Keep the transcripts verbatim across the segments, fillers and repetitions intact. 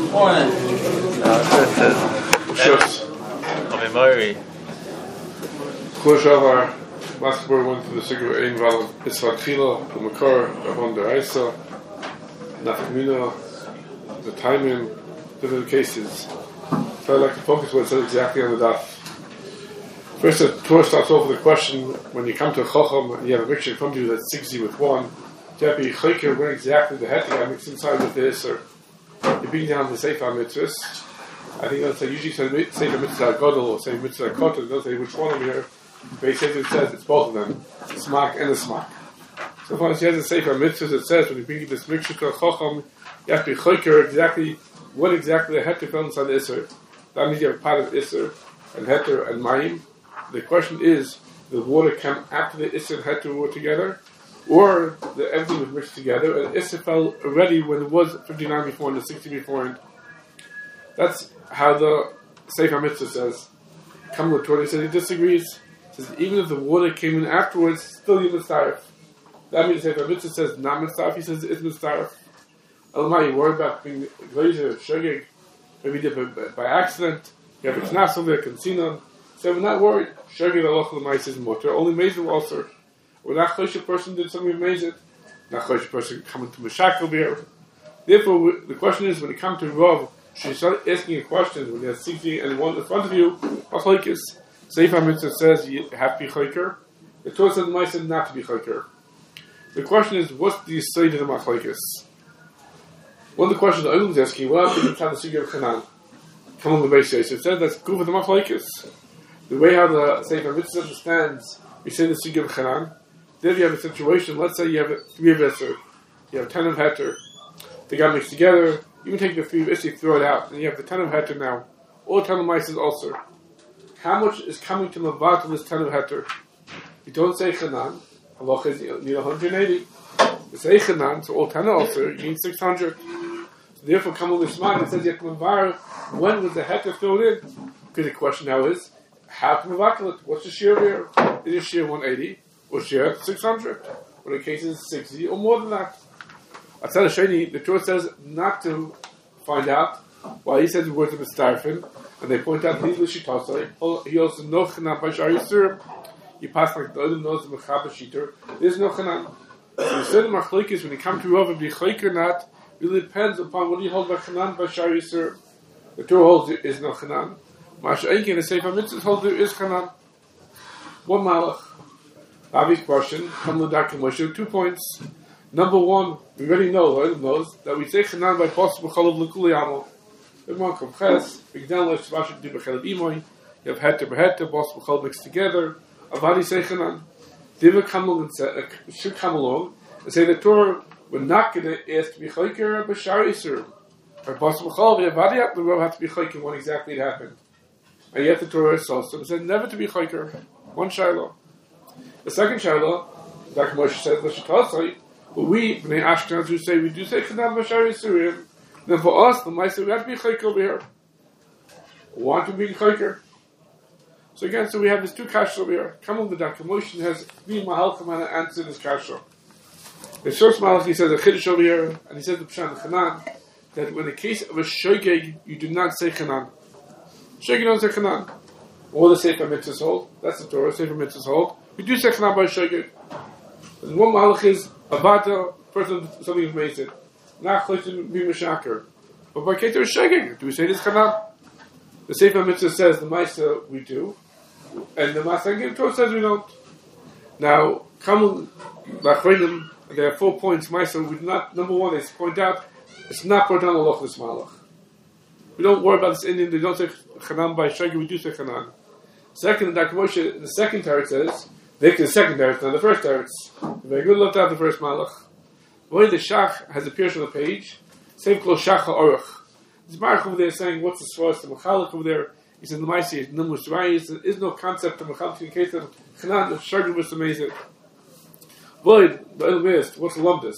Morning. Shus. I'm Murray. Khoshavar Masbur went to the Sigurd Ein Val Isfat Khila, the Makar, the Honda Isa, Nafkamina, the timing, different cases. So I'd like to focus what it says exactly on the daf. First, the Torah starts off with a question: when you come to a Chacham and you have a mixture in front of you that's sixty with one, you have to be chayker when exactly the heter mixed inside with the Isser. You're beating down the Sefer Mitzvahs. I think that's usually say Sefer Mitzvah Gadol or say Mitzvah Kotel. They'll say which one over here. Basically, it says it's both of them, a smak and a smak. So far as he has a Sefer Mitzvahs, it says when you bring this mixture to a Chacham, you have to be chayker exactly what exactly the heter fell inside the Isser. That means you have a part of Isser and heter and mayim. The question is, the water come after the Isser and heter were together, or the everything was mixed together, and Isser fell already when it was fifty-nine before and the sixty before. And that's how the Sefer Mitzvah says. Come to Torah says he disagrees. He says even if the water came in afterwards, still you mitzaref. That means Sefer Mitzvah says not mitzaref. He says it's mitzaref. Elamai, you worry about being glazer, shogeg, maybe did by, by accident. You have a knas over there, kansinon. So we're not worried. Shogeg aloch l'mais is motor. Only mezid also. Or not chosh person did something amazing. Not chosh person coming to Meshach here. Therefore, the question is, when it comes to Rav, she started asking a question when you have sixty and one in front of you. Machlokes. Sefer Mitzvah says you have to be chayker. The Torah says the said not to be chayker. The question is, what's the side of the machlokes? One of the questions the Olam is asking, what happened in the Sugya of Chanan? Come on the basis. It says that's good for the machlokes. The way how the Sefer Mitzvah understands, we say the Sugya of Chanan. There you have a situation, let's say you have three of Isser, you have ten of Heter, they got mixed together, you can take the three of Isser, throw it out, and you have the ten of Heter now. All ten of mice is also. How much is coming to Mavat of this ten of Heter? You don't say Chanan, Halach is you need one hundred eighty. You say Chanan, so all ten also, you need six hundred. So therefore, come on this mind, it says you have to Mavar, when was the Heter filled in? Because the question now is, how to Mavat it? What's the shear here? Is it shear one eighty? Or share six hundred, or in cases sixty, or more than that. Atzad Sheni, the Torah says not to find out why he says the words of Mistarfin, and they point out these Lishitasai. He also knows Chanan by Shari Yisur. You pass like the other knows the Mechaba Shiter. There's no Chanan. So the certain machlokes when you come to Rav and be chayk or not really depends upon what you hold by Chanan by Shari Yisur. The Torah holds there is no Chanan. Masha Einkin, the Sefer Mitzvah holds there is Chanan. One malach. Obvious question. Come to Doctor Moshe. Two points. Number one, we already know, the Olam knows, that we say Chanan by possible Chalav L'Kuli Amal. Everyone comes Ches, Big Dan Lesh, Shvashik Di B'Chalav Imoy, you have Heter B'Heter, possible Chalav mixed together. Avadi say Chanan. Diva come along and say, should come along and say the Torah, we're not going to ask to be Chayker B'Shar Yisur. Or possible Chalav, Avadi the Rav has to be Chayker when exactly it happened. And yet the Torah is also said never to be Chayker. One Shiloh. The second Shiloh, Doctor Moshe said, but we, Bnei Ashkenaz, who say we do say Chanan B'Shar Yisurim, then for us, the Maisa, we have to be Chayker over here. We want to be Chayker. So again, so we have these two kashas over here. Come on, the Doctor Moshe has three Mahalchim and answer this kasha. The first Mahalch, he says a Chiddush over here, and he says the Pshan Chanan, that when the case of a Shogeg, you do not say Chanan. Shogeg don't say Chanan. All the Sefer Mitzvahs hold. That's the Torah, Sefer Mitzvahs hold. We do say Chanan by Shogeg. And one Mahalach is Avata, person something is made. Not Choshen be Meshaker. But by Keter Shogeg, do we say this Chanan? The Sefer Mitzvah says the Maisa we do, and the Masangim Torah says we don't. Now, Kamul Lachrenim, there are four points. Maisa, we do not. Number one is point out it's not brought down the Loch this Malach. We don't worry about this Indian. They don't say Chanan by Shogeg. We do say Chanan. Second, Doctor Moshe, the second teretz says, the second teretz, not the first teretz. Very good, left out the first malach. When the Shach has appeared on the page, same close Shach HaOrach. There's Baruch over there saying, what's the source? The Mechalach over there, he said, the Maisi, Numus Rayis, there is no concept of Mechalach in case of Chanan, the Shogeg was amazing. Void, the Elmist, what's the Lumdus?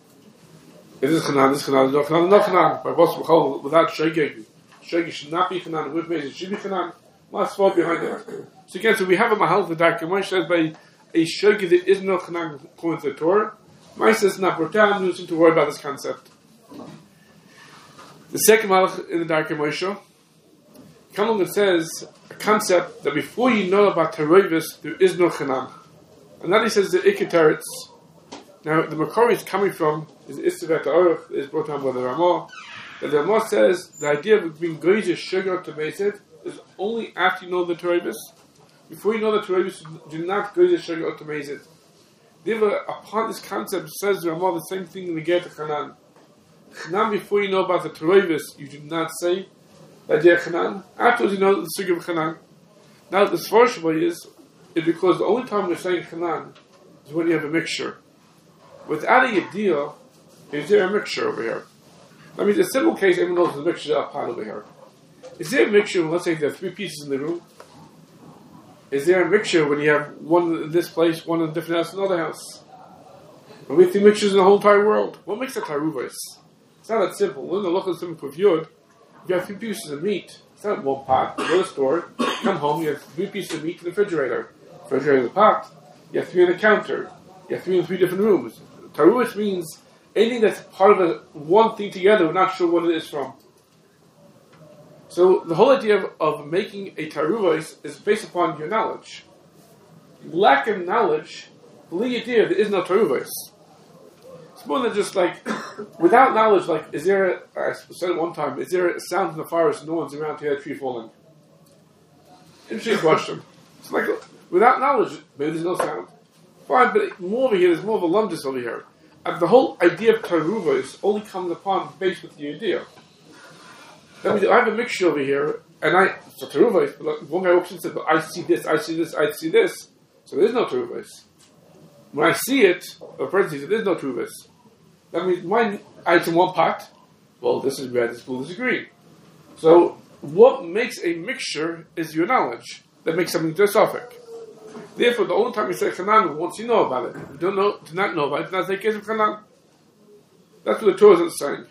Is this Chanan, this Chanan, no Chanan, no Chanan. By what's Mechal, without Shogeg. Shogeg should not be Chanan, with Mezid should be Chanan. What's fault behind it? So again, so we have a mahal for Doctor Moshe says by a shogeg that is no Chanan according to the Torah. Moshe says not brought down, we don't need to worry about this concept. The second malach in the Darkei Moshe, Kamalon that says a concept that before you know about Terovis, there is no Chanan. And then he says the Ikar Teretz. Now, the Makor is coming from, is Istavet Aruch, is brought down by the Ramah, that the Ramah says the idea of being Goyish sugar to Meset is only after you know the Terovis. Before you know the Terovis, do not Goyish sugar to Meset. Therefore, upon this concept, says the Ramah the same thing in the Ger to Chanan. Chanan, before you know about the Terovis, you do not say the idea of Chanan. Afterwards, you know the sugar of Chanan. Now, the Svarshba is, is because the only time we're saying Chanan is when you have a mixture. Without a Yediyah, is there a mixture over here? I mean, the simple case, everyone knows there's a mixture up high over here. Is there a mixture when, let's say, there are three pieces in the room? Is there a mixture when you have one in this place, one in a different house, another house? When we have three mixtures in the whole entire world, what makes a taruvos? It's not that simple. When the look at something for Yud, if you have three pieces of meat, it's not one pot. You go to the store, come home, you have three pieces of meat in the refrigerator. Refrigerator in the pot. You have three on the counter. You have three in three different rooms. Taruvos means anything that's part of a, one thing together, we're not sure what it is from. So the whole idea of, of making a taruvos is based upon your knowledge. Lack of knowledge, believe idea, there is no taruvos. It's more than just like, without knowledge, like, is there, a, I said it one time, is there a sound in the forest and no one's around to hear a tree falling? Interesting question. It's like, without knowledge, maybe there's no sound. Fine, but more over here, there's more of a lumdus over here. And the whole idea of taruvos only comes upon based with the idea. That means I have a mixture over here, and I, so taruvos, but one guy walks in and says, but I see this, I see this, I see this. So there's no taruvos. When I see it, a person says, there's no taruvos. That means my it's in one pot. Well, this is red, this is blue, this is green. So what makes a mixture is your knowledge that makes something philosophic. Therefore, the only time you say Chanan, once you know about it, if you don't know, do not know about it, do not say case of Chanan. That's what the Torah is saying.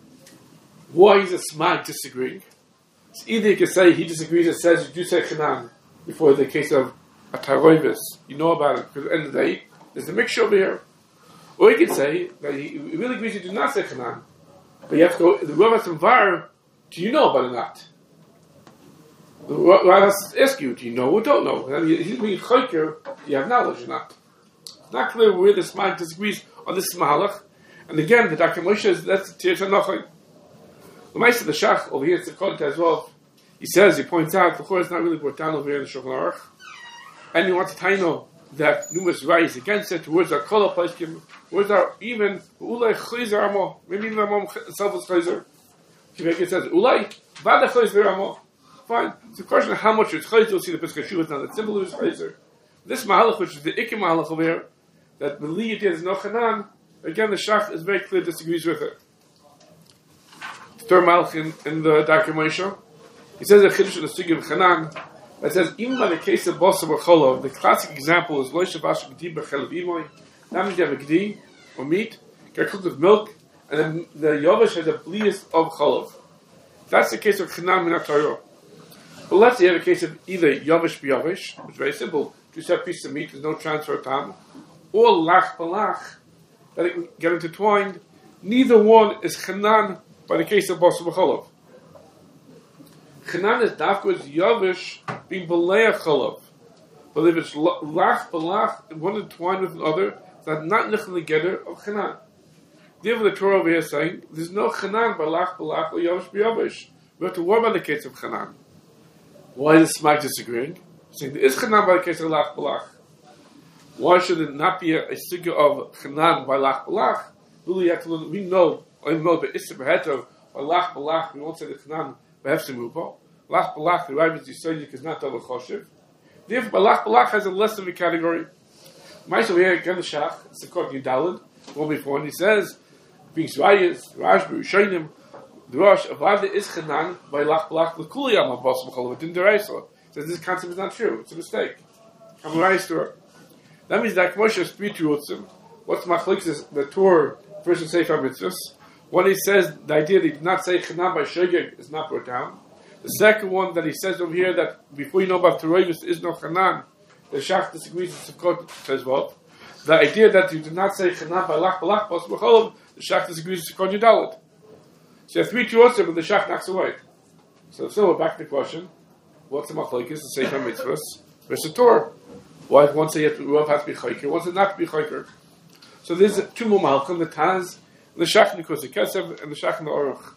Why is a smag disagreeing? It's either you can say he disagrees and says you do say Chanan before the case of a Taroivis. You know about it, because at the end of the day, there's a mixture over here. Or you can say that he really agrees you do not say Chanan. But you have to go, the Rav has to var, do you know about it or not? The Rav has to ask you, do you know or don't know? And he's being choker, you have knowledge or not. It's not clear where the Smag disagrees on this Mahalach. And again, the Darkei Moshe is, that's the Tirsh HaNochai. The Meister, the Shach, over here, it's a Kodet as well. He says, he points out, the Chor is not really brought down over here in the Shulchan Aruch. And he wants to tell you that numerous rise against it, towards our Kol HaPaiskim, towards our even, Ulai Chayzer Amo, maybe even Amo itself is Chayzer. It says, Ulai, Vada Chayzer Amo. Fine. It's a question of how much it's Chayzer. You'll see the Pesach Shuvah is not that simple as Chayzer. This Mahalach, which is the Ikar Mahalach over here, that B'li Yediyah is no Chanan, again, the Shach is very clear, disagrees with it. The third Mahalach in, in the Darkei Moshe, he says a Chiddush in the Sugi of Chanan, that says, even by the case of Basar or Cholov, the classic example is Loisha Vasha Gdi B'Chelav Imoy. That means you have a Gdi, or meat, get cooked with milk, and then the Yovish has a blias of Cholov. That's the case of Chanan Min HaTorah. But let's say you have a case of either Yovish B'Yovish, which is very simple, two separate pieces of meat, there's no transfer of time, or Lach B'Lach, that it can get intertwined. Neither one is Chanan by the case of Basar B'Cholov. Chanan is dafka is Yavish being B'leach Cholav. But if it's Lach B'Lach, one entwined with another, that's not Nichel together of Chanan. Therefore, the Torah over here is saying, there's no Chanan by Lach B'Lach or Yavish B'Yavish. We have to worry about the case of Chanan. Why is Smag disagreeing? Saying there is Chanan by the case of Lach B'Lach. Why should it not be a, a figure of Chanan by Lach B'Lach? We know, I know, but Issa B'Heter by Lach B'Lach, we won't say the Chanan B'Hefsim Rupo. Lach B'Lach, the Rav is Yisraelik, is not double Choshev. Therefore, Lach B'Lach has a less of a category. Ma'aseh over here, again the Shach, it's a Kort Yudalid, one before, and he says, being Zrayas, Rashbi, Rishonim, the Rosh, Avada is Chanan by Lach B'Lach, L'Kuli Yam HaBasar B'Cholav, it didn't deraisa. Says this concept is not true, it's a mistake. I'm a right story. That means that Moshe has three Terutzim. What's Machlokes is the Torah, first and Sefer Mitzvahs. One, he says the idea that he did not say Chanan by Shogeg is not brought down. The second one that he says over here that before you know about Teroivis is no Chanan, the Shach disagrees with Sukkot says what? The idea that you did not say Chanan by Lach B'Lach Basar B'Cholav, the Shach disagrees with Sukkot Yudalit. So you have three Tuosim, but the Shach knocks away. So still, we're back to the question: what's the machlokes? The Sefer Mitzvahs versus Torah. Why one say Rav has to be chayker, one say not to be chayker? So there's two more malchim: the Taz, the Shach Nikus Kesev, and the Shach and the Aruch.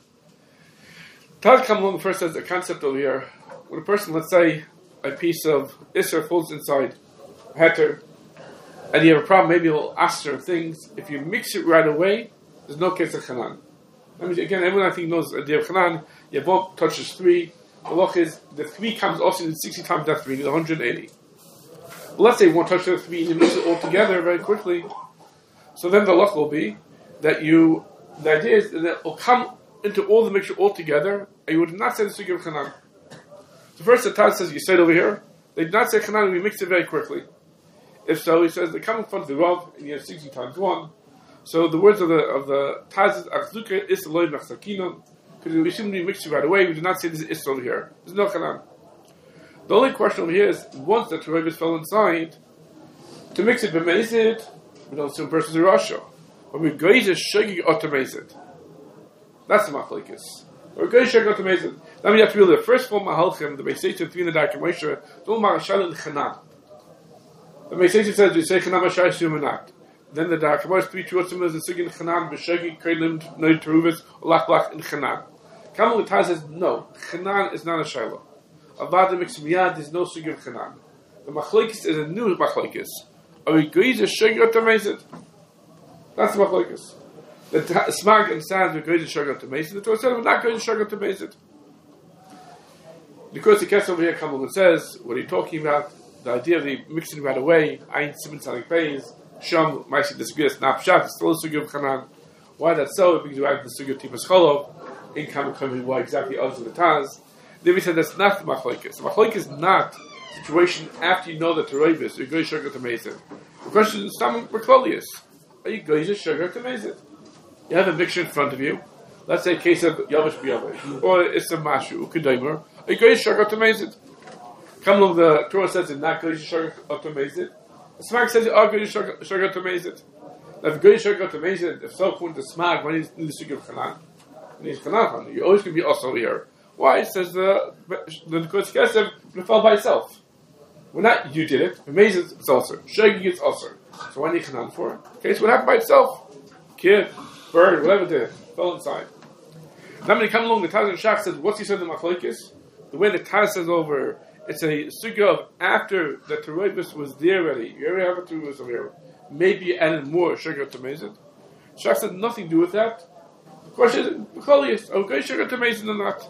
Taz comes along first as a concept over here. When a person, let's say, a piece of Isser falls inside Heter, and you have a problem, maybe you'll ask certain things. If you mix it right away, there's no case of Chanan. I mean, again, everyone I think knows the idea of Chanan. Yavam touches three. The loch is the three comes also in sixty times that three, one hundred eighty. Well, let's say one touch the three and you mix it all together very quickly. So then the loch will be that you. The idea is that it will come into all the mixture all together, and you would not say the sugi of Chanan. So first, the Taz says you say it over here. They did not say Chanan, and we mix it very quickly. If so, he says they come in front of the Rav, and you have sixty times one. So the words of the of the Taz is Achzuka is Eloi Machsakinon, because we shouldn't be mixing right away. We do not say this is over here. There's no Chanan. The only question over here is once the Terevis fell inside, to mix it b'mezid, we don't assume person's a Rasha. When we graze a shaggy automazid, that's the machlekes. Or graze shaggy automazid. Then we have to realize the first form of halchim, the Beisayim three in the Dark Moshe, don't marashal in Chanan. The Beisayim says we say Chanan Mashai Sumanat. Then the Dark Moshe three Tuosim is the Sigin Chanan, B'Shagi, Krelim, Noy Teruvis, Lach Lach in Chanan. Kamal Taz says no, Chanan is not a Shiloh. Avada mix miyad, there's no Sigin Chanan. The machlekes is a new machlekes. Are we graze a shaggy automazid? That's the machlekes. The Smag understands we're going to sugar to mason. The Torah says we're not going to sugar to mason. Because the case over here comes and says, what are you talking about? The idea of the mixing right away, Ein Simon Salik Pays, Sham, Maisi disagrees, Nap Shat, it's still a sugi of Chanan. Why that's so? Because you add the sugi of Tipas Cholov, in Kamakami, why exactly other than the Taz. Then we said that's not the machlekes. The machlekes is not the situation after you know the Terevis, you're going to sugar to mason. The question is, Stam Merkolius. Are you going to sugar to mason? You have a mixture in front of you. Let's say a case of Yavish B'Yavish, or it's a Mashu, Ukadaimer. Are you going to sugar to mason? Come along, the Torah says it's not going to sugar to mason. The Smag says you are going to sugar to mason. Now, if you're going to sugar to mason, if so, according to Smag, when he's in the sugar of Chanan, when he's Chanan, you're always going to be also here. Why? It says the the Nekudas Kesef fell by itself. Well, not you did it. Amazing, it's also. Shaggy is also. So why need Chanan for? Okay, so what happened by itself? Kid, bird, whatever it did, fell inside. Then when you come along, the Taz and Shach says, what's he said in the machlekes? The way the Taz says over, it's a sugya of after the Terevis was there already. You already have a Terevis over here. Maybe you added more sugar to Mazid. Shach said nothing to do with that. The question is, Cholius, are we going sugar to Mazid or not?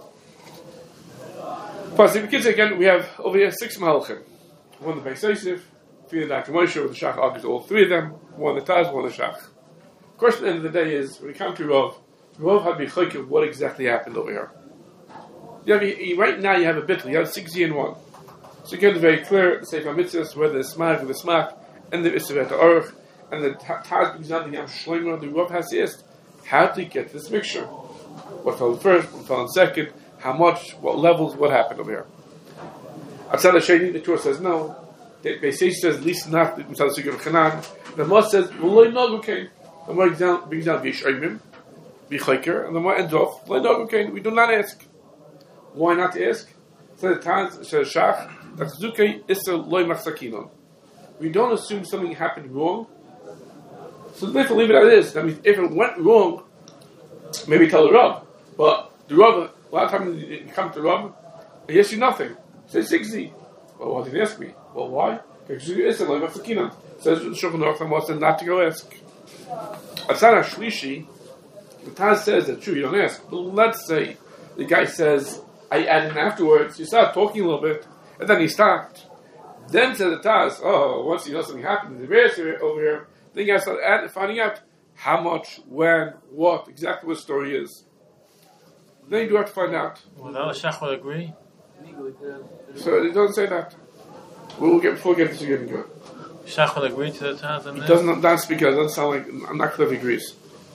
Plus, if you kids again, we have over here six Mahalchim. One the Beis Yosef, three the Doctor Moshe, where the Shach argues all three of them, one the Taz, one the Shach. The question at the end of the day is, when we come to Rav, Rav had to be chayk of what exactly happened over here. You have, you, right now you have a bittul, you have sixty and one. So again, it's very clear, the Sefer Mitzvahs, whether the Smag or the Smach, and the Isser the Aruch, and the Taz brings down the Yam Shlomo, the Rav has asked, how to get this mixture? What fell first, what fell second, how much, what levels, what happened over here? Outside of Shady, the Torah says no. The Beis Yosef says, at least not the Mitzvah of Chanan. The Mos says, V'loi Nog Ukein. The Mos brings down V'ish Oimim, V'chayker, and the Mos ends off, V'loi Nog Ukein. We do not ask. Why not ask? So the Taz says, Shach, Tachzukei Issa Loi Machsakinon. We don't assume something happened wrong. So we have to leave it as is. That means if it went wrong, maybe tell the Rav. But the Rav, a lot of times you come to the Rav, he asks you nothing. Say sixty. Well, why did he ask me? Well, why? Because it's a like of Sakinah. Says the Shulchan Aruch and wants not to go ask. Asana Shlishi, the Taz says that true, you don't ask. But let's say the guy says, I added in afterwards, you start talking a little bit, and then he stopped. Then says the Taz, oh, once you know something happened, the various over here, then you start add, finding out how much, when, what, exactly what the story is. Then you do have to find out. Well, that Shach will agree. So it doesn't say that. We'll get before we get to getting good. Shach will agree to the Taz and it doesn't not speak. It doesn't sound like I'm not clear if he agrees.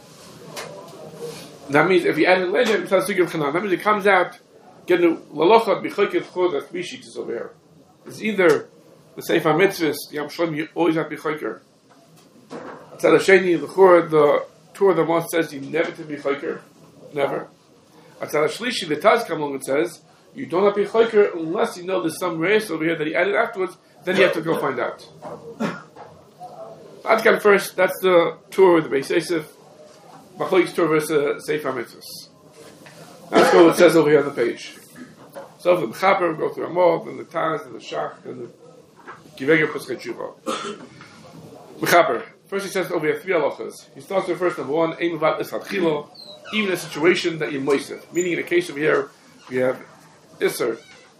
That means if you add it later, it sounds to give Chanan. That means it comes out. Get the lalochat b'chayket chod. That's three sheets over here. It's either the Sefer Mitzvahs, the Yam Shalom, you always have b'chayker. It's at Sheni the Chor, the Torah the Mos says you never to be chayker, never. Atzal Shlishi, the Taz come along and says, you don't have to be choker unless you know there's some race over here that he added afterwards, then you have to go find out. I'd come first, that's the tour with the Beis Yosef, Machlokes tour versus Sefer HaMitzvos. Let's go what it says over here on the page. So the Mechaber, go through Amor, then the Taz, then the Shach, then the Givega Pesach Tshuva. Mechaber. First he says over here three halachas. He starts with first number one, Ein Levat Israt Chilo, even a situation that you're moisted. Meaning in a case over here, we have Isser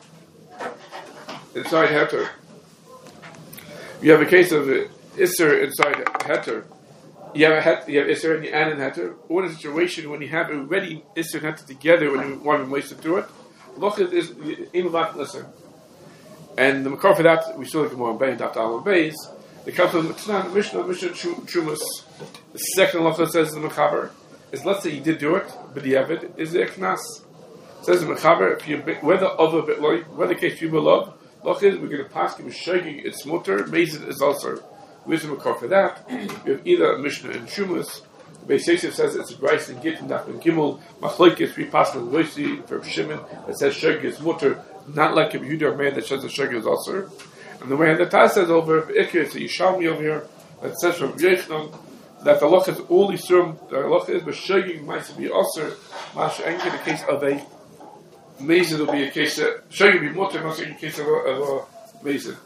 inside Heter. You have a case of Isser inside Heter. You have a het, you have Isser and you add in Heter. Or in a situation when you have already Isser and Heter together when you want to moisten through it, Lochid is Ein Levat Isser. And the makar for that, we saw the Gemara in Bein, Daf Aleph Beis. It comes from Tanan, Mishnah, Mishnah Trumas. The second halacha says in the Mechaber is, let's say you did do it, but the Evid is a Knas. Says in the Mechaber, if you whether other bit like whether case you love, look is we're going to pass him shaking its mutter, Mazid is also. Where's the makar for that? We have either a Mishnah and Trumas. The Beis Yosef says it's a Bryce and Git and Daf and Gimel. Machlokes we pass on Loisi for Shimon that says shaking its mutter, not like a Yehuda man that says the shaking is also. And the way the Taz says over Ikir, it's a Yishalmi over here, that says from Yechnon, that the loch is all Yisurim, the loch is B'shogig might be Osir, Mash Enki, the case of a Mazid will be a case of, Shogig be Motor, Mash Enki, case of a, of a Mazid.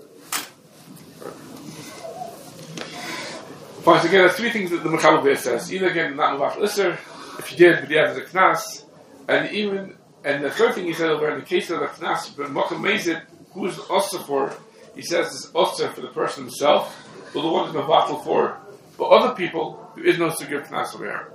Fine, so again, there's three things that the Mechaber says. Either again, not Mavach Isser, if you did, but you have the Knas, and even, and the third thing he said over in the case of the Knas, but Mocha Mazid, who is also for? He says it's also for the person himself, but the one who's Mavatal for. But other people, there is no Sugya Knas over here.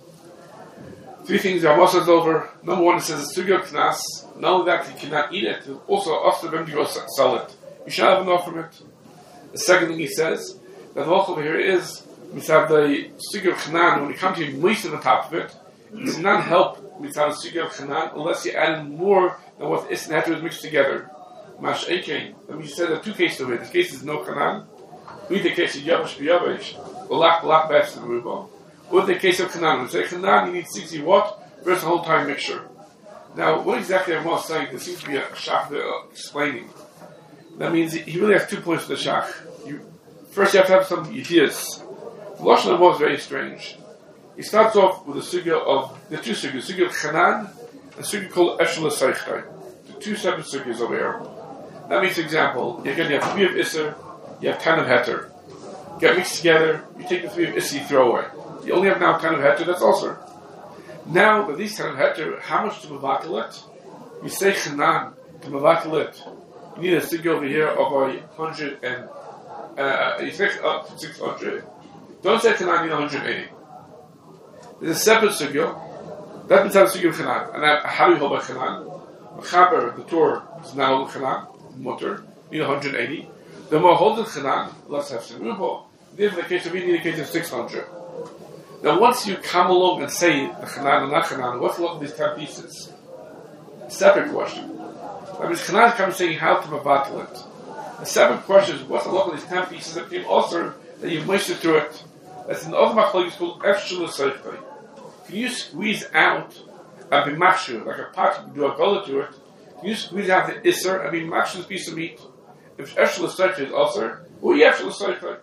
Three things Rama says over. Number one, it says it's Sugya Knas. Not only that, you cannot eat it, it's also also them to go sell it. You should have enough from it. The second thing he says, that the loch over here is, we have the Sugya Khanan, when you come to you moist on the top of it, it does not help with the Sugya Khanan unless you add in more than what Is and Heter is mixed together. Mash Ekein. That means you said there are two cases of it. This case is no Kanan. With the case of Yavish B'Yavish, Balak Balak Befs in the Rubo. With the case of Kanan. When you say Kanan, you need sixty what? Versus the whole time mixture. Now, what exactly I'm saying, there seems to be a Shach there explaining. That means he really has two points for the Shach. You, first, you have to have some ideas. The Lashon Haba is very strange. He starts off with a sugya of, the two sugyas, sugya of Kanan, and a sugya called Eshel Seichtai. The two separate sugyas over here. That means, for example, you're going to have three of Isser, you have ten of Heter. Get mixed together, you take the three of Isser, you throw away. You only have now ten of Heter, that's also. Now, with these ten of Heter, how much to Mavatal it? You say Chanan to Mavatal it. You need a sugya over here of a hundred and, uh, you say up to six hundred. Don't say Chanan, you need one hundred eighty. There's a separate sugya. That means have a sugya of Chanan. And how do you hold by Chanan? Mechaber, the Torah, is now Chanan. Mutter, need one hundred eighty. The more holding Chanan, let's have some Rubo. In the case of you need a case of six hundred. Now, once you come along and say the Chanan and not Chanan, what's the look of these ten pieces? Separate question. That means Chanan comes saying how to Mavatal it. The separate question is what's the look of these ten pieces that came also that you've moistened through it. That's an other machlokes called Efshel Seichtai. Can you squeeze out a bimashu, like a pot, you do a gullet to it? You squeeze out the Isser, I mean, match this piece of meat. If Eshel Seichtai is Osir, or Yefshel Seichtai.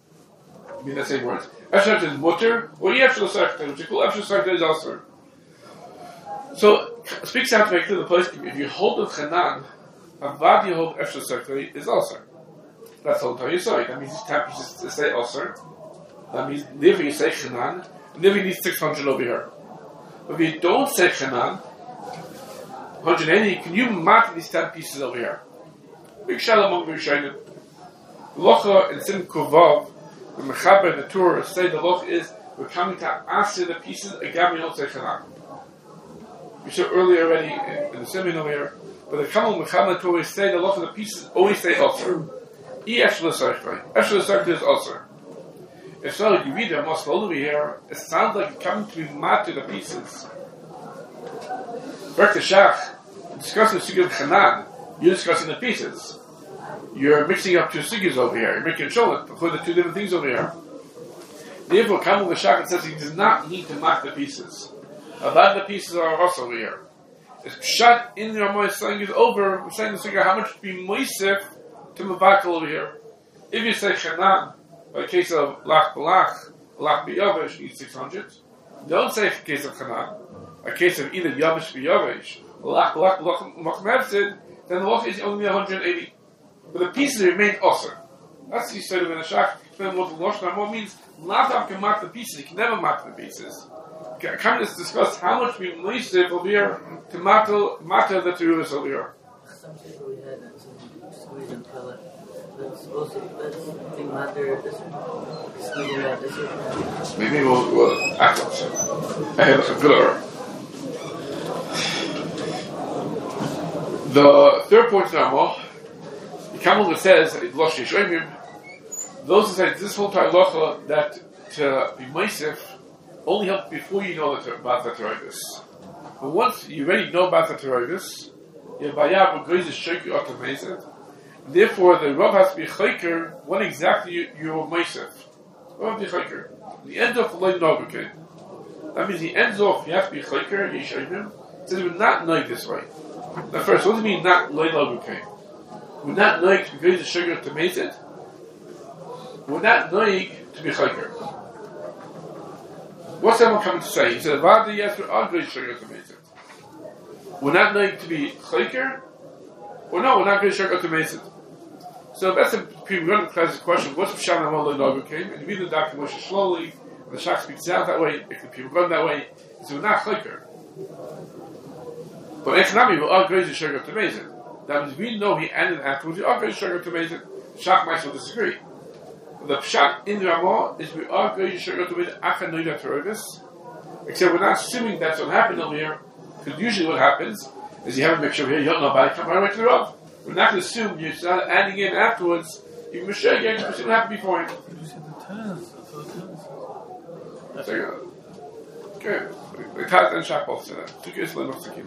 I mean, the same words. Eshel is Mutter, or Yefshel Seichtai, which you call Eshel Seichtai is Osir. So, speaks out to make clear the place, if you hold the Chanan, Avad you hold Eshel Seichtai is Osir. That's the whole time you say. That means it's ten pieces to say Osir. That means, never you say Chanan, and never you need six hundred over here. But if you don't say Chanan, one hundred eighty, can you mark these ten pieces over here? Big shalom among Rishonim. Locha and Sim Kuvav, the Mechaber and the Torah say the loch is we're coming to answer the pieces again. We don't say Chanan. We saw earlier already in, in the seminar over here, but the Kamal Mechaber and the Torah say the loch of the pieces always say Osir. E Eshel Seichtai. Eshel Seichtai is Osir. If so, you read the Mosque over here, it sounds like you're coming to be mad to the pieces. Back to Shach, discussing the Sugya of Chanan, you're discussing the pieces. You're mixing up two Sugyas over here. You're making a sholet before the two different things over here. Therefore, Kamal Shach says he does not need to mark the pieces. About the pieces are also over here. It's shut in the Ramah saying is over. We're saying to figure how much to be moisef to Mavakel over here. If you say Chanan, by case of Lach Balach, Lach B'Yavish, you need six hundred. Don't say for case of Chanan, a case of either Yavish B'Yavish, Lach Balach, Lach Mevzid, then the Lach is only one hundred eighty. But the pieces remain also. That's the sort of in a Shach. Then what the Lashon Ramah means, Latam can mark the pieces, you can never mark the pieces. Can just discuss how much we moisef over here to matter, matter the Teruvas over here. Some people we had, and some, some reason tell it. Let's supposed to, let's think matter this one. Excluding that this one. Maybe we'll, we'll act on it. I have a good. The third point now, the Kamal says, Losh Yeshayim, those who say this whole Ta'alacha that to be moisef only helps before you know about the Terovis. But once you already know about the Terovis, your Bayab agrees to shake you automated. Therefore, the Rav has to be chayker when exactly you, you're moisef. Rav has to be chayker. The end of Loi Nogukin. That means he ends off, you have to be chayker, Yeshayim. It says we're not knowing this way. Now first, what does it mean not Loi Nogukin? We're not knowing to be to shake you automated. We're not knowing to be chayker. What's someone coming to say? He said, Vada yes, we are going to shake automated. We're not knowing to be chayker. Or no, we're not going to shake automated. So that's a we're going to class the question, what's the Pshat Amal Nogu came? And you read the Dr. Moshe slowly, and the Shach speaks out that way, if the people run that way, so we're not chayker. But Echanami, we are going to shake automated. That means we know he ended afterwards, we are going to shake automated. Shach might still disagree. The Pshat in the Ramah is we are going to shake automated Acha Noida Terovis, except we're not assuming that's what happened over here, because usually what happens is you have a mixture over here, you don't know about it, come right away to the Rav. We're not going to assume you start adding in afterwards, you can share again, you see what happened before him. You said the Taz. That's what it is. Good. The Taz and Shach both say that. Two cases, let us take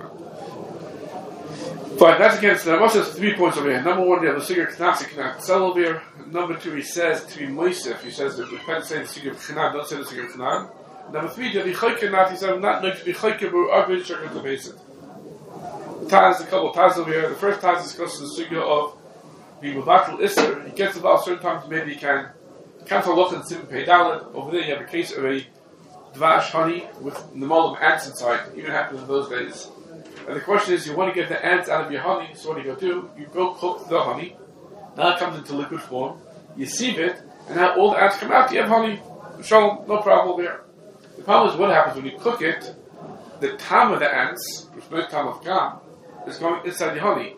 Fine, that's against the Ramah says three points over here. Number one, you have the Sigur Knasi cannot sell over here. Number two, he says to be moisef, he says that we can't say the Sigur Khanan, don't say the Sigur Khanan. Number three, to be chayker not, he said, I'm not going to be chayker, but we're going to check out the basic. Taz, a couple of Taz over here. The first Taz discusses the Sigur of being Mavatul Isser. He gets about certain times maybe he can, he can't look and Simon Pei Dalet. Over there you have a case of a Dvash honey with the mold of ants inside. Even happened in those days. And the question is, you want to get the ants out of your honey, so what do you go do? You go cook the honey. Now it comes into liquid form. You sieve it, and now all the ants come out. You have honey. Shalom, no problem there. The problem is what happens when you cook it. The tam of the ants, which is no tam of gam, is going inside the honey.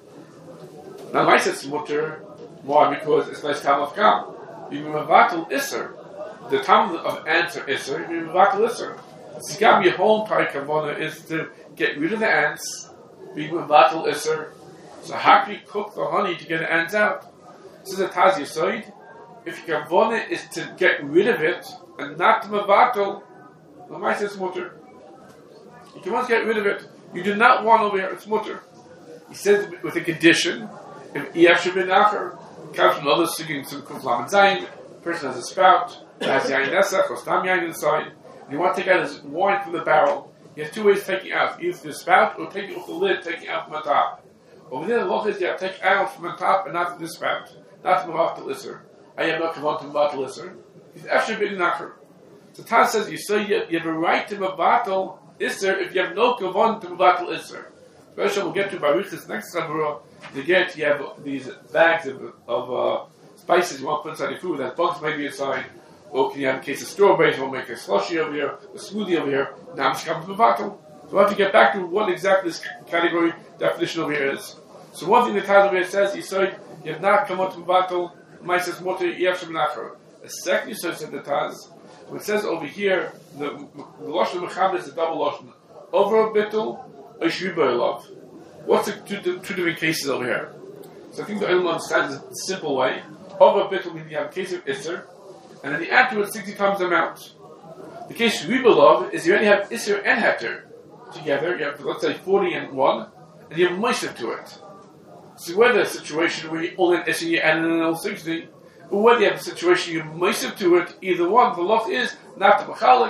Now, my says mutter. Why? Because it's nice tam of gam. You mavatul iser. The tam of ants are iser. You mavatul iser. So gam your whole entire kavana is to get rid of the ants. Be mavatul iser. So how can you cook the honey to get the ants out? This is a Taz Yesod. If your kavana is to get rid of it and not to mavatul, the my says mutter. You can once get rid of it. You do not want over here, it's mutter. He says with a condition, if Yasher bin Acher, comes from other singing some Kuflam and Zayin, the person has a spout, has Yain Esach, or Stam Yain inside, and you want to take out his wine from the barrel. He has two ways of taking out, either the spout or taking off the lid, taking out from the top. Over there, the law is you have to take out from the top and not from the spout, not from the Lisser. I am not convinced to Mavat Lisser. He's Yasher bin Acher. So Taz says, you say you, you have a right to Mavat Isser if you have no kavan to Mavat Isser. Especially we'll get to Baruch this next Chabura. You get, you have these bags of, of uh, spices you want to put inside your food, that bugs may be inside. Or can you have a case of strawberries, we'll make a slushy over here, a smoothie over here. Now I'm just coming to Mavat. So we'll have to get back to what exactly this category definition over here is. So one thing the Taz over here says, you say you have not come out to Mavat, my says Motor Yefshem Nachar. A second you said the Taz. When it says over here, the, the Lashon Mecham is a double Lashon. Over a bittul, a shriba love. What's the two, two, two different cases over here? So I think the Ilm understands it the simple way. Over a bittul means you have a case of Isser, and then the afterwards sixty times the amount. The case of shriba love is you already have Isser and Heter together. You have, let's say, forty and one, and you have Moisef to it. So whether a situation where you only Isser you add in another sixty, or whether you have a situation you moisef to it, either one, the loch is not the machalik,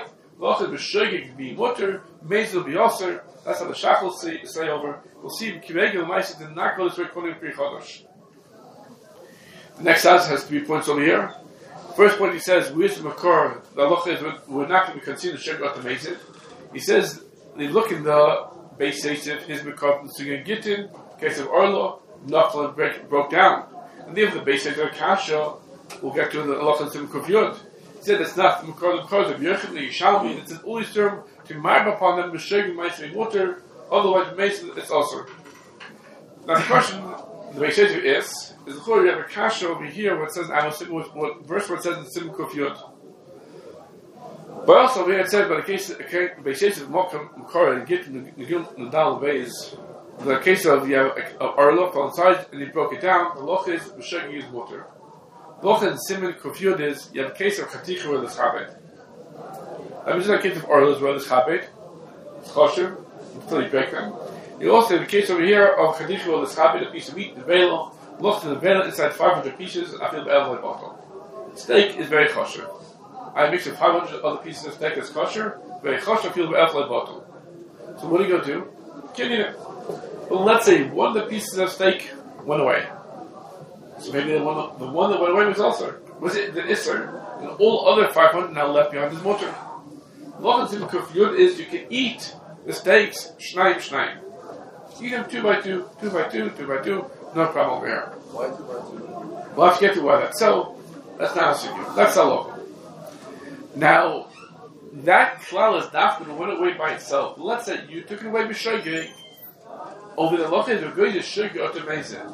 Lachid b'shogeg be mutter, mezil be aser. That's how the Shachos say, say over. We'll see Kiregel Ma'aser did not go this way according to Pri Chodesh. The next answer has three points over here. First point he says, where's the Makor? The halacha is we're not going to be considered Shogeg to Mezid. He says they look in the base Seisif, his Makor from the Sugan Gittin, case of Orlo, Nafla break broke down. And the other base Seisif Kasha, we'll get to the halacha Sim Kufyud. He said it's not the Makor the Makor of Yerchim the Yishalmi, it's an always term to mark upon them b'shogeg ma'aser mutter, otherwise ma'aser it's also. Now the question the base Seisif is. Is the you have a kasha over here where it says I was what, what verse where it says in Sim Kufyud. But also over here it says, but the case okay, the case of Mokam Mukara and Git Nagil Nadal Bays, the case of you have of Arlof on side and he broke it down, the loch is B'shogeg is mutter. The loch in Sim Kufyud is you have a case of Chaticha where there's Chabed. That means the case of Arlof where there's Chabed, it's kosher, until you break them. You also have the case over here of Chaticha where there's Chabed, a piece of meat, the veil. Look to the veil inside five hundred pieces, I feel the elbow bottle. Steak is very kosher. I mix with five hundred other pieces of steak that's kosher, very kosher, I feel the elbow bottle. So what do you go do? Can't eat it. Well, let's say one of the pieces of steak went away. So maybe the one, the one that went away was also, was it the Isser? And all other five hundred now left behind is mutter. Loch and Kufyud is you can eat the steaks, shnaim, shnaim. Eat them two by two, two by two, two by two. No problem over here. Why two by two? We'll have to get to why that's so. That's not a secret. That's a local. Now, that klal is not going to went away by itself. Let's say you took it away with shogeg. Over the local, you're going to shogeg or to mezid.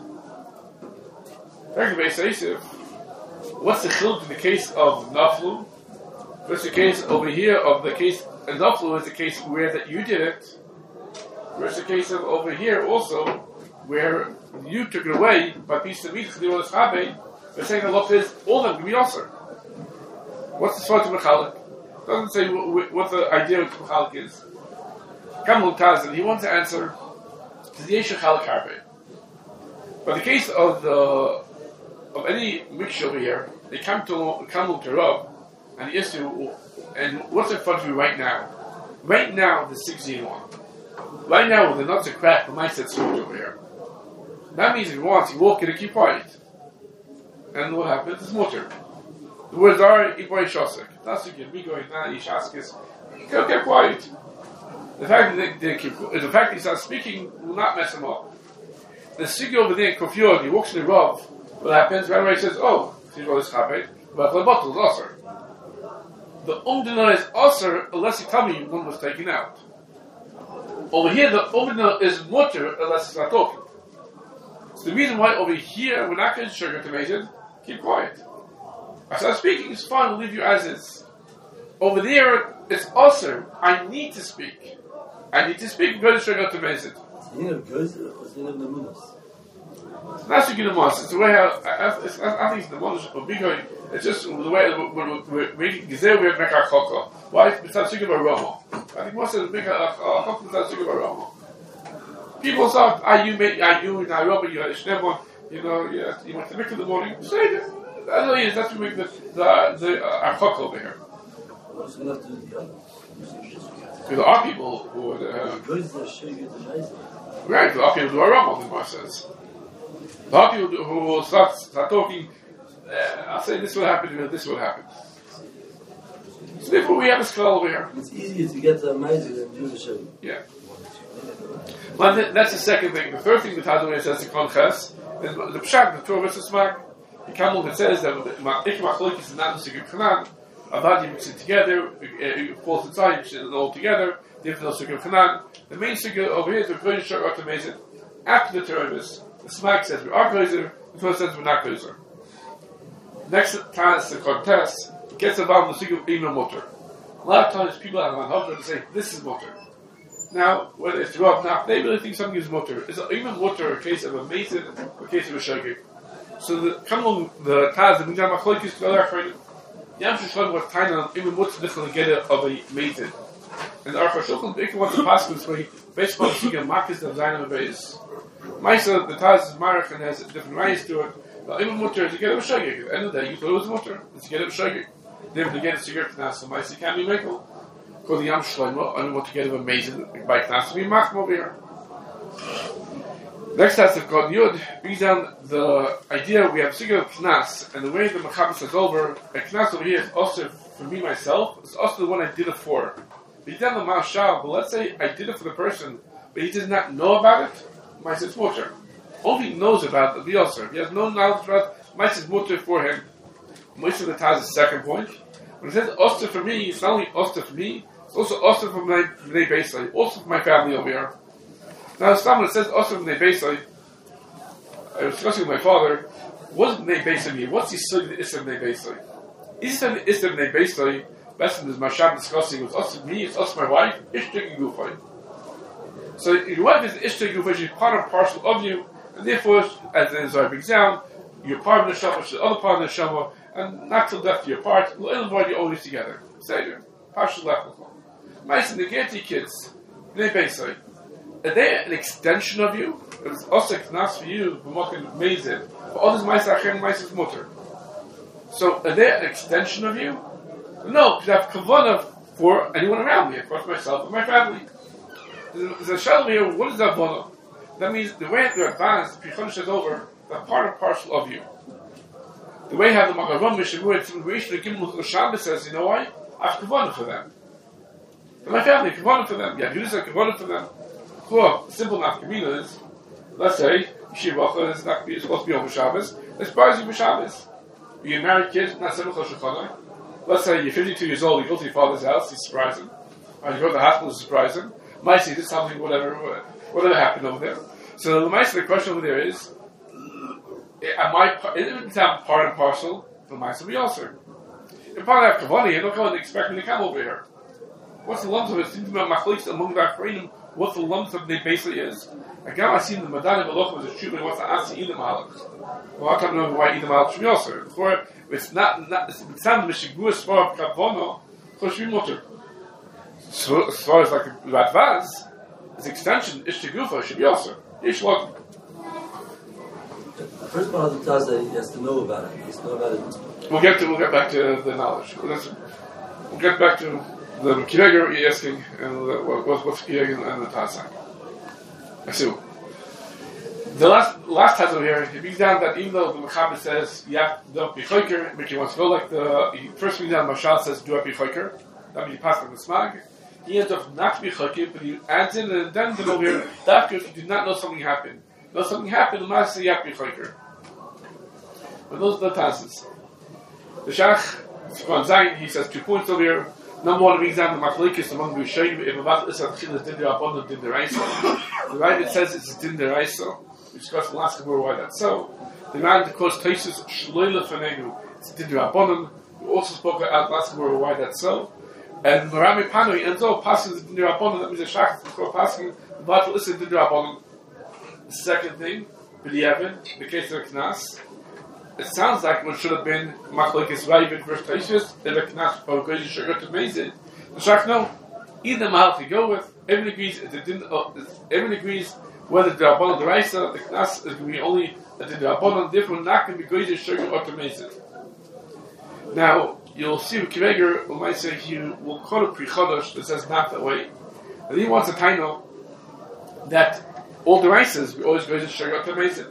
What's the chiluk in the case of naflu? What's the case over here of the case? And naflu is the case where that you did it. Where's the case of over here also? Where you took it away by piece of meat, they're saying the law is all of them can be also. What's the svart of Mechalik? Doesn't say what, what the idea of Mechalik is. Kamul Tazan, he wants to answer to the Yesha Chalik Harbe. But the case of the of any mixture over here, they come to Kamul Tarab and the issue, and what's in front of you right now? Right now, the sixteen one. Right now, with the nuts are cracked, the mice that's switch over here. That means if you want, you walk in and keep quiet. And what happens? It's mutter. The words are Iboy Shosek. That's what you me going now, Yishaskis. Go get quiet. The fact that they, they keep the fact that he starts speaking will not mess him up. The Sigi over there in Kufyod, he walks in the Rav. What happens? Right away he says, oh, he's got this chabet, but the bottle is Osir. The Umdina is Osir unless you tell me one was taken out. Over here, the Umdina is mutter unless it's not talking. So the reason why over here we're not going to sugar to make it, keep quiet. I start speaking, it's fine, we'll leave you as is. Over there, it's also, I need to speak. I need to speak, I'm going to sugar to make it. It's not sugar to make it's the way how, I, I, it's, I think it's the one of big going, it's just the way we're making, Gizeh, we make our chokka. Why? It's not sugar by Roma. I think most of the big chokka is not sugar by Roma. People thought, ah, you made, ah, you in Nairobi, you had a shnebon, you know, you, you went to the mikveh in the morning, say it. That's what it is, that's what we make the, the, the, uh, our chok over here. There are people who are, uh, right, there are people who are wrong, the Gemara says. There are people who will start, start talking, uh, I'll say this will happen, this will happen. So therefore we have a skull over here. It's easier to get the amazing than do the show. Yeah. Well, that's the second thing. The third thing the Tazaway says to Konches is the Pshat, the Torah versus Mag. The Kamel that says that Ik Machloik is not the Sigurd Chanan. Avad, you mix it together, you force inside, you mix it all together, different Sigurd Chanan. The main Sigurd over here is the Kohen Shar Artemazit. After the Torah, the Smag says we are Kozer, the Torah says we're not Kozer. Next time it's the Kontes, it gets involved in the Sigurd Ino Motor. A lot of times people have an Hofra to say, this is Motor. Now, whether it's Rav now, they really think something is mutter. Is even mutter a case of a mason or a case of a shogeg? So the come along the Taz, the Minjam Achloikis, the other Achronim, Yam Shishon was tying on even mutter different get of a mason. And the Archa Shulchan, they can want to pass this way, based on the Marcus of Zainam Beis. Maisa, the Taz is Marach and has different ways to it. But even mutter is to get of a shogeg. At the end of the day, you thought it was mutter. It's to get of a shogeg. Never to get a cigarette now, so Maisa can't be makel. called the Yam Shlomo, and we want to get him amazing by Knas to be Machma over here. Next task of God Yud brings down the idea we have Sigil Knas, and the way the Mechaber says over, a Knas over here is also for me myself, it's also the one I did it for. But he did the Mashal, but let's say I did it for the person, but he does not know about it, my says mutter. Only he knows about it, the also. He has no knowledge about it, my says mutter for him. Most of the Taz is the second point. When it says Oster for me, it's not only Oster for me, it's also Oster for my Bnei Beisai, also for my family over here. Now, when it says Oster for Bnei Beisai, I was discussing with my father, what does Bnei Beisai mean? What's the Sug the Isra Bnei Beisai? Isra Isra Bnei Beisai, best in this Mashab discussing, was Oster for me, it's Oster for my wife, Ishtik and Gufay. So your wife is Ishtik and Gufay, she's part and parcel of you, and therefore, as the Zohar brings down, you're part of the Neshama, she's the other part of the Neshama, and not till death you're apart, you're always together. Seder. Partial left. Mice and the Gerti kids, Bnei Beisai, are they an extension of you? It's also Knas for you, B'mokin Mezid. For others, Mice Achen, Mice is Mutter. So, are they an extension of you? No, because I have Kavanah for anyone around me, of course myself and my family. There's a shell here, what is that Kavanah? That means the way they're advanced, Pichodesh is over, they're part and parcel of you. The way how the Magavam Mishavur through the Rishon Gimel Shabbos says, you know why? I have Kavanah for them. For my family, Kavanah for them. Yeah, Judas have Kavanah for them. Cool. Simple nafkamina is, let's say, Yeshiva is not supposed to be on Shabbos. Let's surprise you for Shabbos. You're a married kid, not Simcha Shulchan. Let's say you're fifty-two years old, you go to your father's house, you surprise him. Or you go to the hospital, you surprise him. Might see this something, whatever, whatever happened over there. So the mice, the question over there is, am I is it part and parcel for mice and also? If I have Kavani, you don't go and expect me to come over here. What's the lumps of it? Seems about Machlis among the Achreinim, what the lumps of the basically is. Again, I see the Madani Malach was a shubin, what's the Asi Idam Malach. Well, I can't know why Idam Malach should be also. Before, it's not, not it's not Mishigu as far as Kavono, so should be mutter. So, as far as like Radvaz, its extension, Ishtigufa, should be also. Ishlok. The first part of the task that he has to know about it. He has to know about it. We'll get to we'll get back to the knowledge. We'll, we'll get back to the Kireger you're asking and the, what, what's Kireger and the Tasak. I see. The last last time over here, it brings down that even though the Mechaber says you have to don't be choker, but you want to go like the he first brings down Mashal says do not be choker. That means you pass on the smag. He ends up not to be choker, but he adds in and then to over here. After if you do not know something happened, know something happened, the Master you have to be choker. But those are the tasks. The Shach on Zayin, he says two points over here. Number one, brings down the Machlekes among the Rishonim. If about is a Chilas Din Derabbanan Din Deraisa, the right it says it's Din Deraisa. We discussed last couple why that's so. The man that calls Taisus Shloila Fanenu, it's Din Derabbanan. We also spoke about last couple why that's so. And Marami Pano, he ends up passing the Din Derabbanan. That means the Shach is passing the battle is Din Derabbanan. The second thing, B'di'evin, the case of Knas. It sounds like what should have been Machlekes Ravid versus Taishus, if a Knas or Goyish Shagat to Mezid. The Shach, no. Either Mahal to go with, everyone agrees, it didn't, uh, everyone agrees whether the Rabbanon the Raisa, the Knas is going to be only the Rabbanon, therefore not going to be Goyish Shagat or to Mezid. Now, you'll see with Kireger, we might say he will call it Pri Chodosh that says not that way. And he wants a taino that all the Raisas, we always Goyish Shagat to Mezid.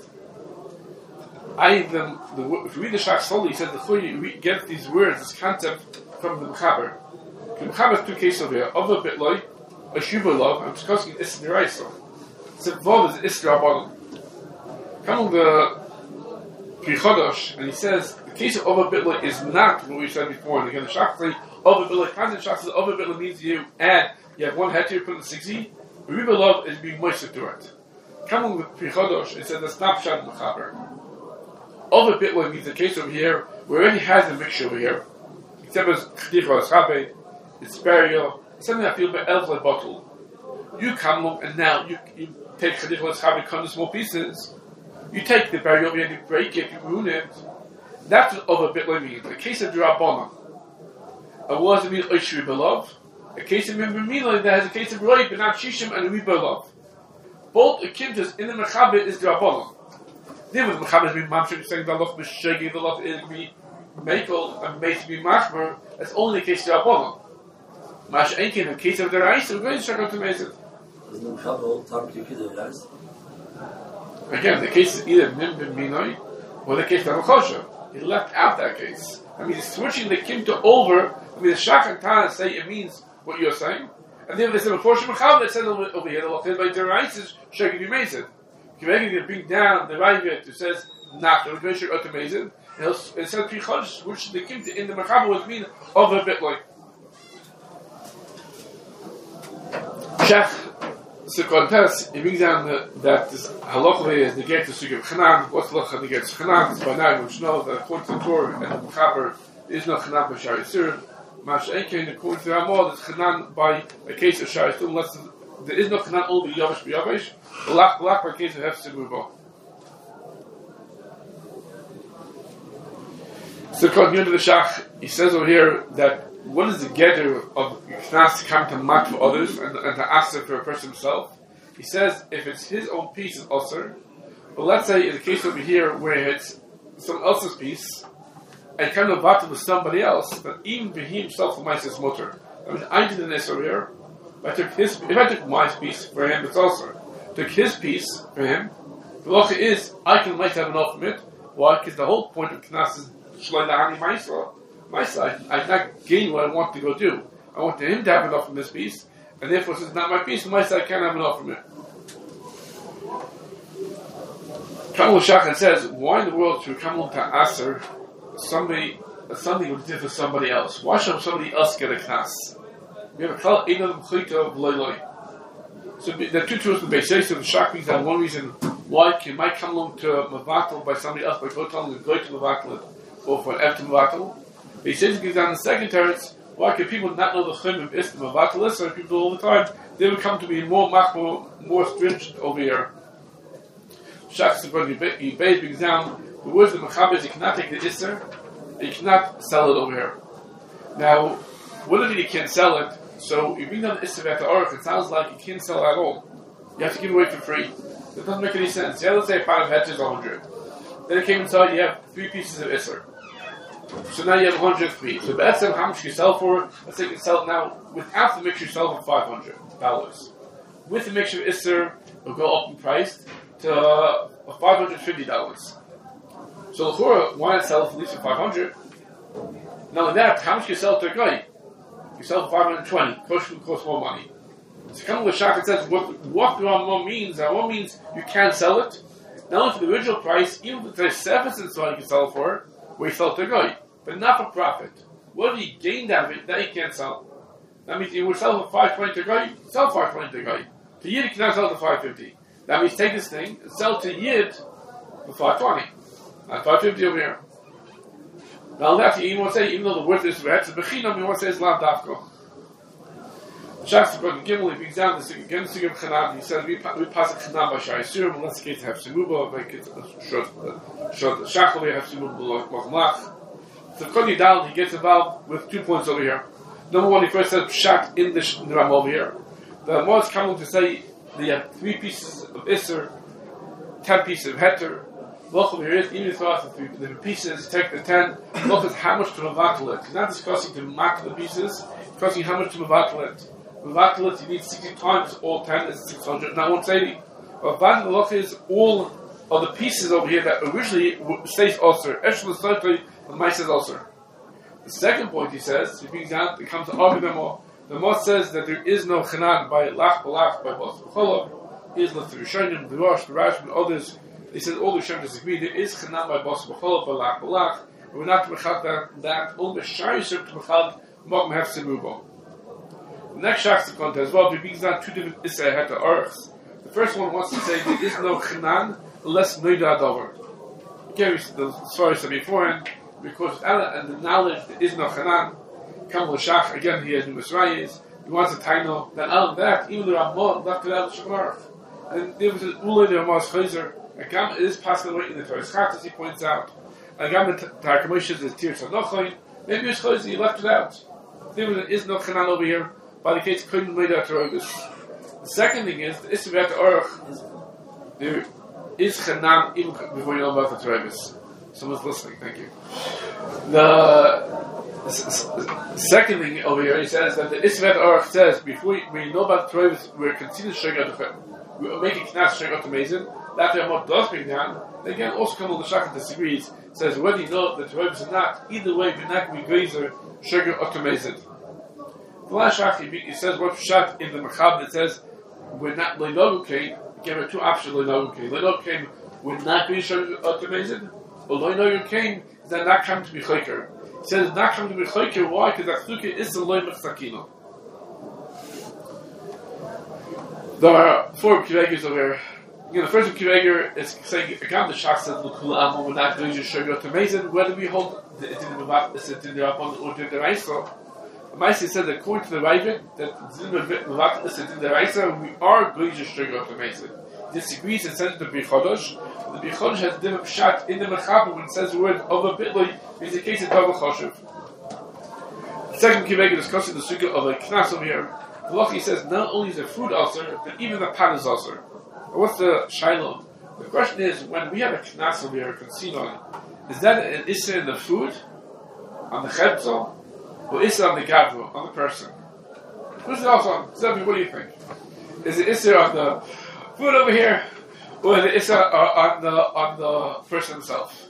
I the, the if you read the Shach slowly, he said the Chuy we get these words, this concept from the Mechaber. The Mechaber has two cases over here. Of a bit like a Shuba love, I'm discussing Is Niraisa. It's a Vav is Isra Abadam. Come on the Pri Chodosh, and he says the case of Of a bit like is not what we said before. And again, the Shach says Of a bit like. How the Shach says Of a bit like means you add, you have one head to you, put in the sixty. Riba love is being moist to it. Come on the Pri Chodosh, it says the snapshot of Mechaber. Other bit like means the case over here, we already has a mixture over here. Except as Chdicha Eschabe, it's burial, something I feel by Elfle bottle. You come along and now you, you take Chdicha Eschabe, cut into small pieces. You take the burial over here, you break it, you ruin it. That's what other bit like means. The case of Drabana. A was it mean Oishri Belov? A case of Mimila that has a case of Roy, but not Shishim and Rebelov. Both akin in the Mechaber is Drabana. Then with the Mechaber has been Mamshik saying the Loch Meshegi, the Loch is be Mekel, and made to be Machmer, that's only the case of Rabbanon. Mash Enki, in the case of the rice, we're going to check out to Mezid. There's no trouble, time to kill the rice. Again, the case is either Nim bin Minoi or the case of Akosha. He left out that case. I mean, he's switching the Kimta over. I mean, the Shach and Tana say it means what you're saying. And then they say, Akosha Mechav, that says over here, the Lachid by the rice is Shek you Mezid. You're going to bring down the Raivit who says, Nach, we're going to check out to Mezid. And it says Pri Chodesh, which the Kimta in the Mechav would mean over a bit like. Shach Sekontes, he brings down the, that this halacha is the get to Sugim Chanan. What's the halacha to get to Chanan? By now, we know that according to the Torah and the Mechaber, there is no Chanan by Shari Yisurim. Mash Enkein, according to the Ramah, there's Chanan by a case of Shari Yisurim, unless there is no Chanan only Yavish by Yavish. The Lach Lach by case of Hefsed Rubo. So, according to the Shach, he says over here that what is the gather of Knas to come to mat for others and, and to ask for a person himself? He says if it's his own piece, it's usher. But let's say in the case over here where it's someone else's piece and kind of battle with somebody else, that even for himself might is mutter. I mean, I did this over here. I took his. If I took my piece for him, it's also took his piece for him. The law is I can might have enough from it. Why? Because the whole point of Knas is Shloi Lahani Ma'isra. My side, I not gain what I want to go do. I want him to have enough from this piece, and therefore, since it's not my piece, my side can't have enough from it. Kamul Shachan says, why in the world should we come on to Aser somebody, something we did for somebody else? Why should somebody else get a Knas? We have a Klal Einam Chita of Loiloi. So there are two truths in the base. So the Shach means that one reason why can I come along to Mavatal by somebody else by go telling them go to Mavatal or for an empty Mavatal. He says he gives down the second teretz. Why can people not know the chum of Islam of Vatalis? Or people all the time they would come to be more more, more stringent over here. Shach Yibay brings down the words of Mechaber. You cannot take the Isser, you cannot sell it over here. Now, what if you can't sell it? So you bring down the Isser at the Aruch. It sounds like you can't sell it at all. You have to give it away for free. That doesn't make any sense. Yeah, let's say a pound of hedge is a hundred. Then it came inside. You have three pieces of Isser. So now you have one hundred feet. So that's how much you sell for it. Let's say you can sell it now without the mixture, you sell for five hundred dollars. With the mixture of Isser, it'll go up in price to uh, five hundred fifty dollars. So L'chora, why not sell it for at least for five hundred dollars? Not only that, how much can you sell to a guy? You sell for five hundred twenty dollars. Cost costs more money. So come with Shach, it says what what Ramah means. Ramah means you can't sell it. Not only for the original price, even if there's seven cents you can sell it for, where you sell to a guy, but not for profit. What if you gained out of it? That you can't sell. That means you would sell for five twenty to a guy, sell five twenty to a guy. To Yid, you cannot sell for five fifty. That means take this thing and sell to Yid for five twenty, not five fifty over here. Now that you even want to say, even though the word is it's bechinam, you want to say it's lav dafko. Shach Sekontes Gimel, he brings down this again the Sugim Chanan. He says we we pass a Chanan by Shai Yisurim, unless the case have Semuba, like it's Shod Shachal, we have Semuba Lach. So Kodi Dal, he gets involved with two points over here. Number one, he first says Pshat in the, in the Ram over here. The Ramah is coming to say that you have three pieces of Isser, ten pieces of Heter. Look over here, even if you throw the three pieces, take the ten. Look at how much to Mavatal it. He's not discussing to mark the pieces, he's discussing how much to Mavatal it. Mavatal it, you need sixty times all ten is six hundred, not one hundred eighty. But Mavatal look is all of the pieces over here that originally stays Osir. Eshel Sotri, the mice is Osir. The second point he says, he brings down, it comes to argue them all. The Moshe says that there is no Chanan by Lach Balach, by Bos B'cholov, is not the Rishonim, the Rosh, the Rash, and others. He says all the Rishonim disagree. There is Chanan by Bos B'cholov, by Lach Balach, but we're not to Mechad that, that only the Shari Yisurim to Mechad, Mok Mehef Semubo. The next Shach Sekontes as well, he brings down two different Isai Heta Archs. The first one wants to say there is no Chanan unless Noida Dover. Again, the story said beforehand, because without and the knowledge there is no Chanan. Kamul Shach, again he has numerous rayas. He wants a taino. Then out of that, even the Ramah left it out of Shemar. And there was an Ulay the Ramah's Chayzer. Agam it is passed away in the Torah Schat, as he points out. Agam the Tarkamosh is Tir Sanochain. Maybe it's Chayzer, he left it out. There is no Chanan over here. By the case, couldn't made out Terogus. The second thing is, the Isra Orach, there is Chanan even before you know about the Terogus. Someone's listening, thank you. The Second thing over here, he says that the Isvet Aruch says before we, we know about Trovis, we're continuing to shake out the we're making Knas shake out the Mason. That the Amot does bring down. Again, also Kamal the Shaka disagrees. Says whether you know that Trovis or not, either way, we're not going to be grazer shake out the Mason. The last Shaka he says what shot in the Machab that says we're not Leinogu came. Again, we have two options. Leinogu came. Leinogu came. We're not going to shake out the Mason. But Leinogu came. They're not coming to be Chayker. He says not coming to be Chayker. Why? Because Achzuke is the Loim of Sakino. There are four Kivegers over here. You know, the first Kiveger is saying, again, the Shach says, L'kula Amon, we're not going to show to amazing, whether we hold the Din the Rabban or Din the Raisa. The Maisi said, according to the Raven, that Din the Rabban is Din the Raisa, we are going to show to amazing. Disagrees and says the Bichodosh. The Bichodosh has Din of Pshat in the Mechaber when it says the word of a bitly, means the case of Tava Choshev. The second Kiveger discussing the Sukkah of a Knas over here. The Lochi says not only is the food ulcer, but even the pan is ulcer. What's the Shiloh? The question is, when we have a Knas over here, a Consinon, is that an Issa in the food, on the Chebzo, or Issa on the Gavro, on the person? Who's it also on? Tell me, what do you think? Is it Issa on the food over here, or is it Issa on the, on the person himself?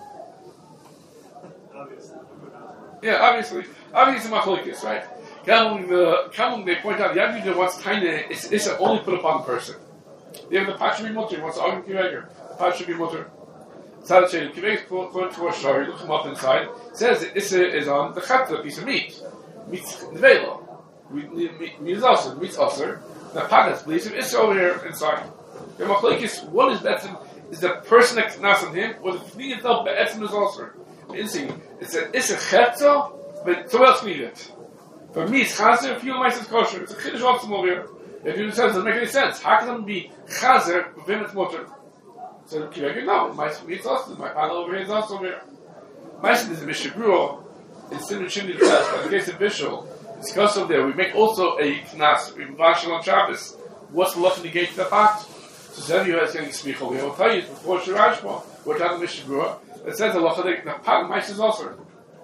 Obviously. Yeah, obviously. Obviously, Machlokes, right? Kamung, the Kamung, they point out the Yad wants tiny is is only put upon the person. They have the Pat should be mutter. Wants to argue Kiveger. Pat should be mutter. Sad shade. Kiveger going to a shari. Look him up inside. Says that Issa is on the chapter piece of meat. Meat nevela. Meat is also meat's also. The Pat believes him Issa over here inside. The Machlokes, what is better? Is the person that knas on him, or the thing itself be'etzim is also? It's a Issa chetzo, but so else need it. For me, it's chazer. For you, my it's kosher. It's a chiddush opsim over here. If you say it doesn't make any sense, how can it be chazer when it's mutter? So Kiveger, no, my it's also my panel over here is also over here. My is a mishabruo in Simon Shimon says, but in the case of Bishul, discuss over there. We make also a knas. We vash on Shabbos. What's the luck in the gate to the pot? So Zevi has getting smichol. We will tell you before Shirashmo. We're talking mishabruo. It says the luck of the pot. My is also.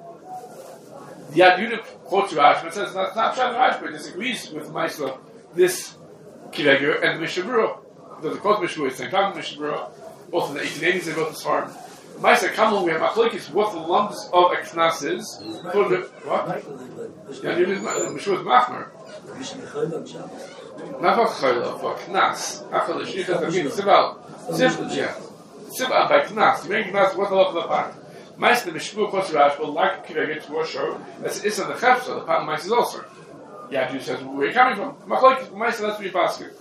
The Yad quotes Rashi, but says that's not Pshat Rashi, but disagrees with Maisa, this Kiveger and the Mishabura. There's a quote Mishabura, it's saying Kam Mishabura, both in the eighteen eighties, they both as farm. Maisa Kamel, we have Machlokes, what the lumps of a Knas is. For the, what? Yeah, Mishabura is Machmer. Not for Chayla, for Knas. Achal, Shnichas, I mean, Sibal. Simple, yeah. Sibal by Knas. You make Knas, what the lump of the pot? Meist the Mishpur Kos Rash will like Kiveger to show as it's on the Chefsa, the pattern Meist is also. Yeah, Jew says, where are you coming from? Machlokes, Meist, that's your basket.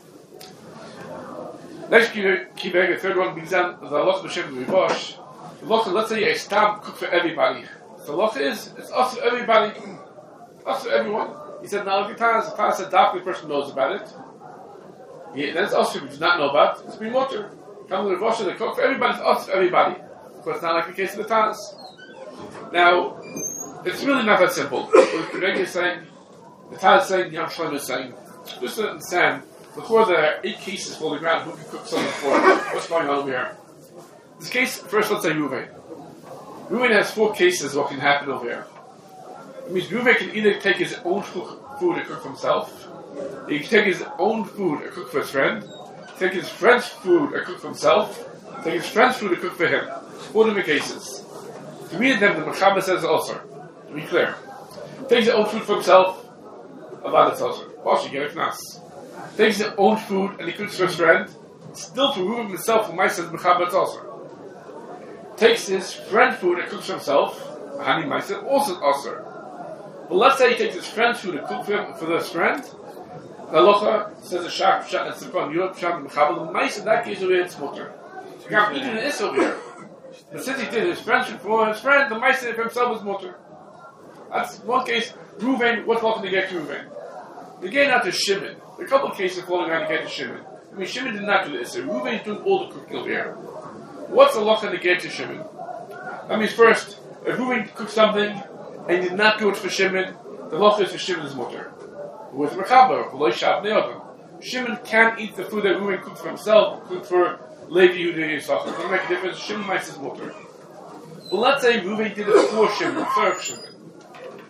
Next Kiveger, third one, brings down the Loch B'Shem Ribosh. The Loch, let's say a stam cook for everybody. The Loch is, it's us for everybody, us for everyone. He said, now if you pass, the pass, a doctor person knows about it. Yeah, that's us who does not know about it. It's be motor. Come to the Ribosh, the cook for everybody, it's us for everybody. But it's not like the case of the Tanas. Now, it's really not that simple. What the Kiveger is saying, the Tanas is saying, the Yam Shalom is saying, just to understand, before there are eight cases for the ground, who can cook something for? What's going on over here? This case, first let's say Ruvain. Ruvain has four cases what can happen over here. It means Ruvain can either take his own food and cook for himself, he can take his own food and cook for his friend, take his friend's food and cook for himself, take his friend's food and cook for him. Four different cases. To read them, the Mechaber says also. To be clear. Takes his own food for himself, about it's also. Also, you get a knas. Takes his own food and he cooks for his friend, still to remove himself from my says Mechaber it's also. Takes his friend's food and cooks for himself, Hani Meiser also also. But let's say he takes his friend's food and cooks for him for his friend. The Halacha says a shak, shak, and Sipon, Europe, shak, and Mechaber. The Meiser, in that case, over here, it's mutter. You can't even this over here. But since he did his friendship for his friend, the Meiser for himself is mutter. That's one case. Ruvain, what's looking to get to Ruvain? They get out to Shimon. There are a couple of cases falling out to get to Shimon. I mean, Shimon did not do this. Ruvain is doing all the cooking over here. What's the looking to get to Shimon? That means first, if Ruvain cooked something and did not do it for Shimon, the loch is for Shimon's mutter. With Mechaber, V'lo Shav Ne'odom. Shimon can't eat the food that Ruvain cooked for himself, cooked for Levi Yehuda Yisachar. It doesn't make a difference. Shimon might his mutter. But let's say Ruvain did it for Shimon, for Shimon.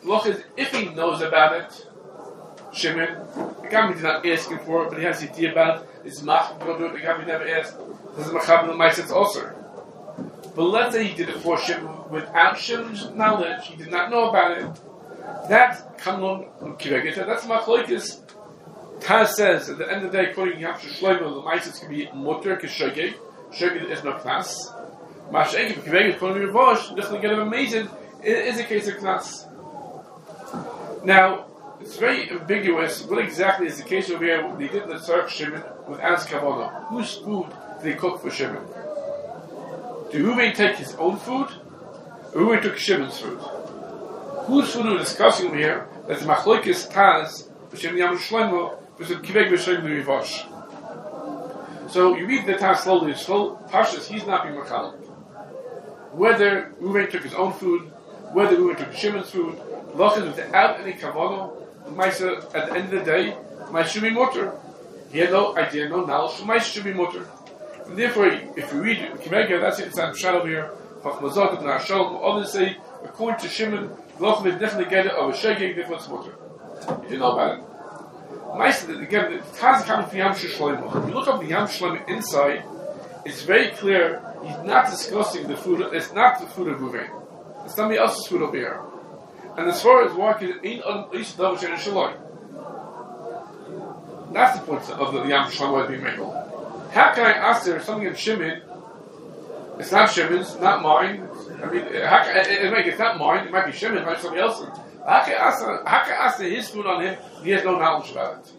Loch is if he knows about it, Shimon, the guy did not ask him for it, but he has the idea about it. It's mach go do it. The guy never asked. This is machab the mice. It's also. But let's say he did it for Shimon without Shimon's knowledge. He did not know about it. That kamlon kivegeta. That's machlokes. Taz says at the end of the day, according to Yamshu Shlomo, the mice can be mutter k'shogeg. Shogeg is no knas. Masha'eg kivegeta according to Ravosh. Just to get him amazing, it is a case of knas. Now. It's very ambiguous. What exactly is the case over here? They did the serve Shimon without kavanah. Whose food did they cook for Shimon? Did Reuven take his own food, or Reuven took Shimon's food? Whose food we're discussing over here? That's machlokes Taz b'shem Yam Shlomo b'shem Kiveg b'shem Rivash. So you read the Taz slowly. Slow Pashas. He's not being machalik. Whether Reuven took his own food, whether Reuven took Shimon's food, Lachas without any kavanah. Maisa, at the end of the day, Maisa should be mutter. He had no idea, no knowledge, so Maisa should be mutter. And therefore, if you read Kivega, that's it, it's on Pshat over here, Chachmazot, and Hashalom, others say, according to Shimon, Lachim is definitely get it of a shegeg, therefore it's mutter. You didn't know about it. Maisa, again, the Taz is coming from Yam Shlomo. If you look up the Yam Shlomo inside, it's very clear, he's not discussing the food, it's not the food of Reuven. It's somebody else's food over here. And as far as walking, ain't on least double chain and shaloi. That's the point of the Yam Shlomo being made. How can I ask there something in Shimon? It's not Shimon's, not mine. I mean, how can, it, it, it, it's not mine. It might be Shimon, it might be somebody else's. How can I ask? How can I ask his food on him? He has no knowledge about it.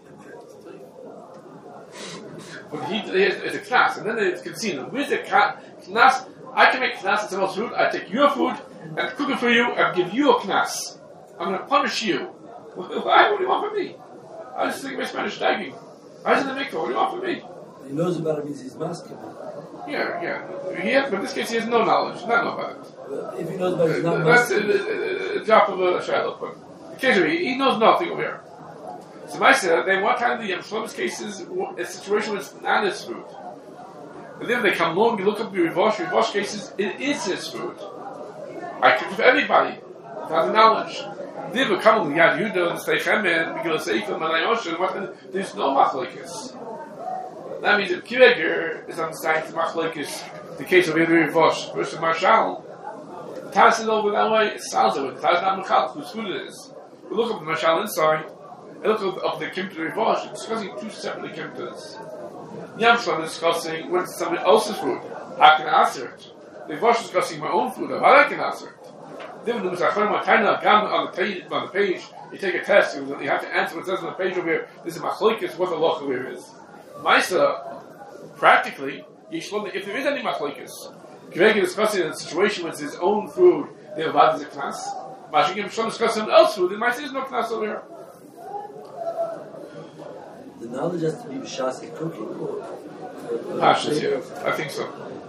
But he, he has, it's a class, and then it's casino. Where's the class? I can make class in someone's food. I take your food and cook it for you and give you a knas. I'm going to punish you. Why? What do you want from me? I was thinking my Spanish tagging. Why is it the mikvah? What do you want from me? He knows about it means he's masking. Yeah, yeah. He has, but in this case, he has no knowledge. Not know about it. Well, if he knows about it, he's not uh, That's masking. a, a, a, a drop of a shadow. But occasionally, he knows nothing over here. So I said, then one time the Yam Shlomo's cases, a situation was not his food. And then they come along, you look up the Rivosh, Rivosh cases, it is his food. I cook for everybody, without the knowledge. They will come along, Yad Yudah, and say Chemen, Megillah Seifim, and Ayosha, there's no machlokes. That means if Kiveger is on the side of machlokes, the case of Yad Rivosh versus Marshal, the Taz is over that way, it sounds that way. The Taz is not Mechal, whose food it is. We look up the Marshal inside, and look up, up the Kimta Rivosh, it's discussing two separate Kimtas. Yam Shlomo is discussing when it's somebody else's food. How can I answer it? The Rivosh is discussing my own food. How I can answer it? Then when on the page, on the page, you take a test. You have to answer what it says on the page over here. This is machlokes. What the loch over here is. Maisa, practically, if there is any machlokes, Kivega discussing a situation with his own food, they're allowed as a knas. Mashigim Shlomo discussing someone else's food. Then Maisa is no knas over here. The knowledge has to be b'shas cooking or? Pashas, yeah, I think so.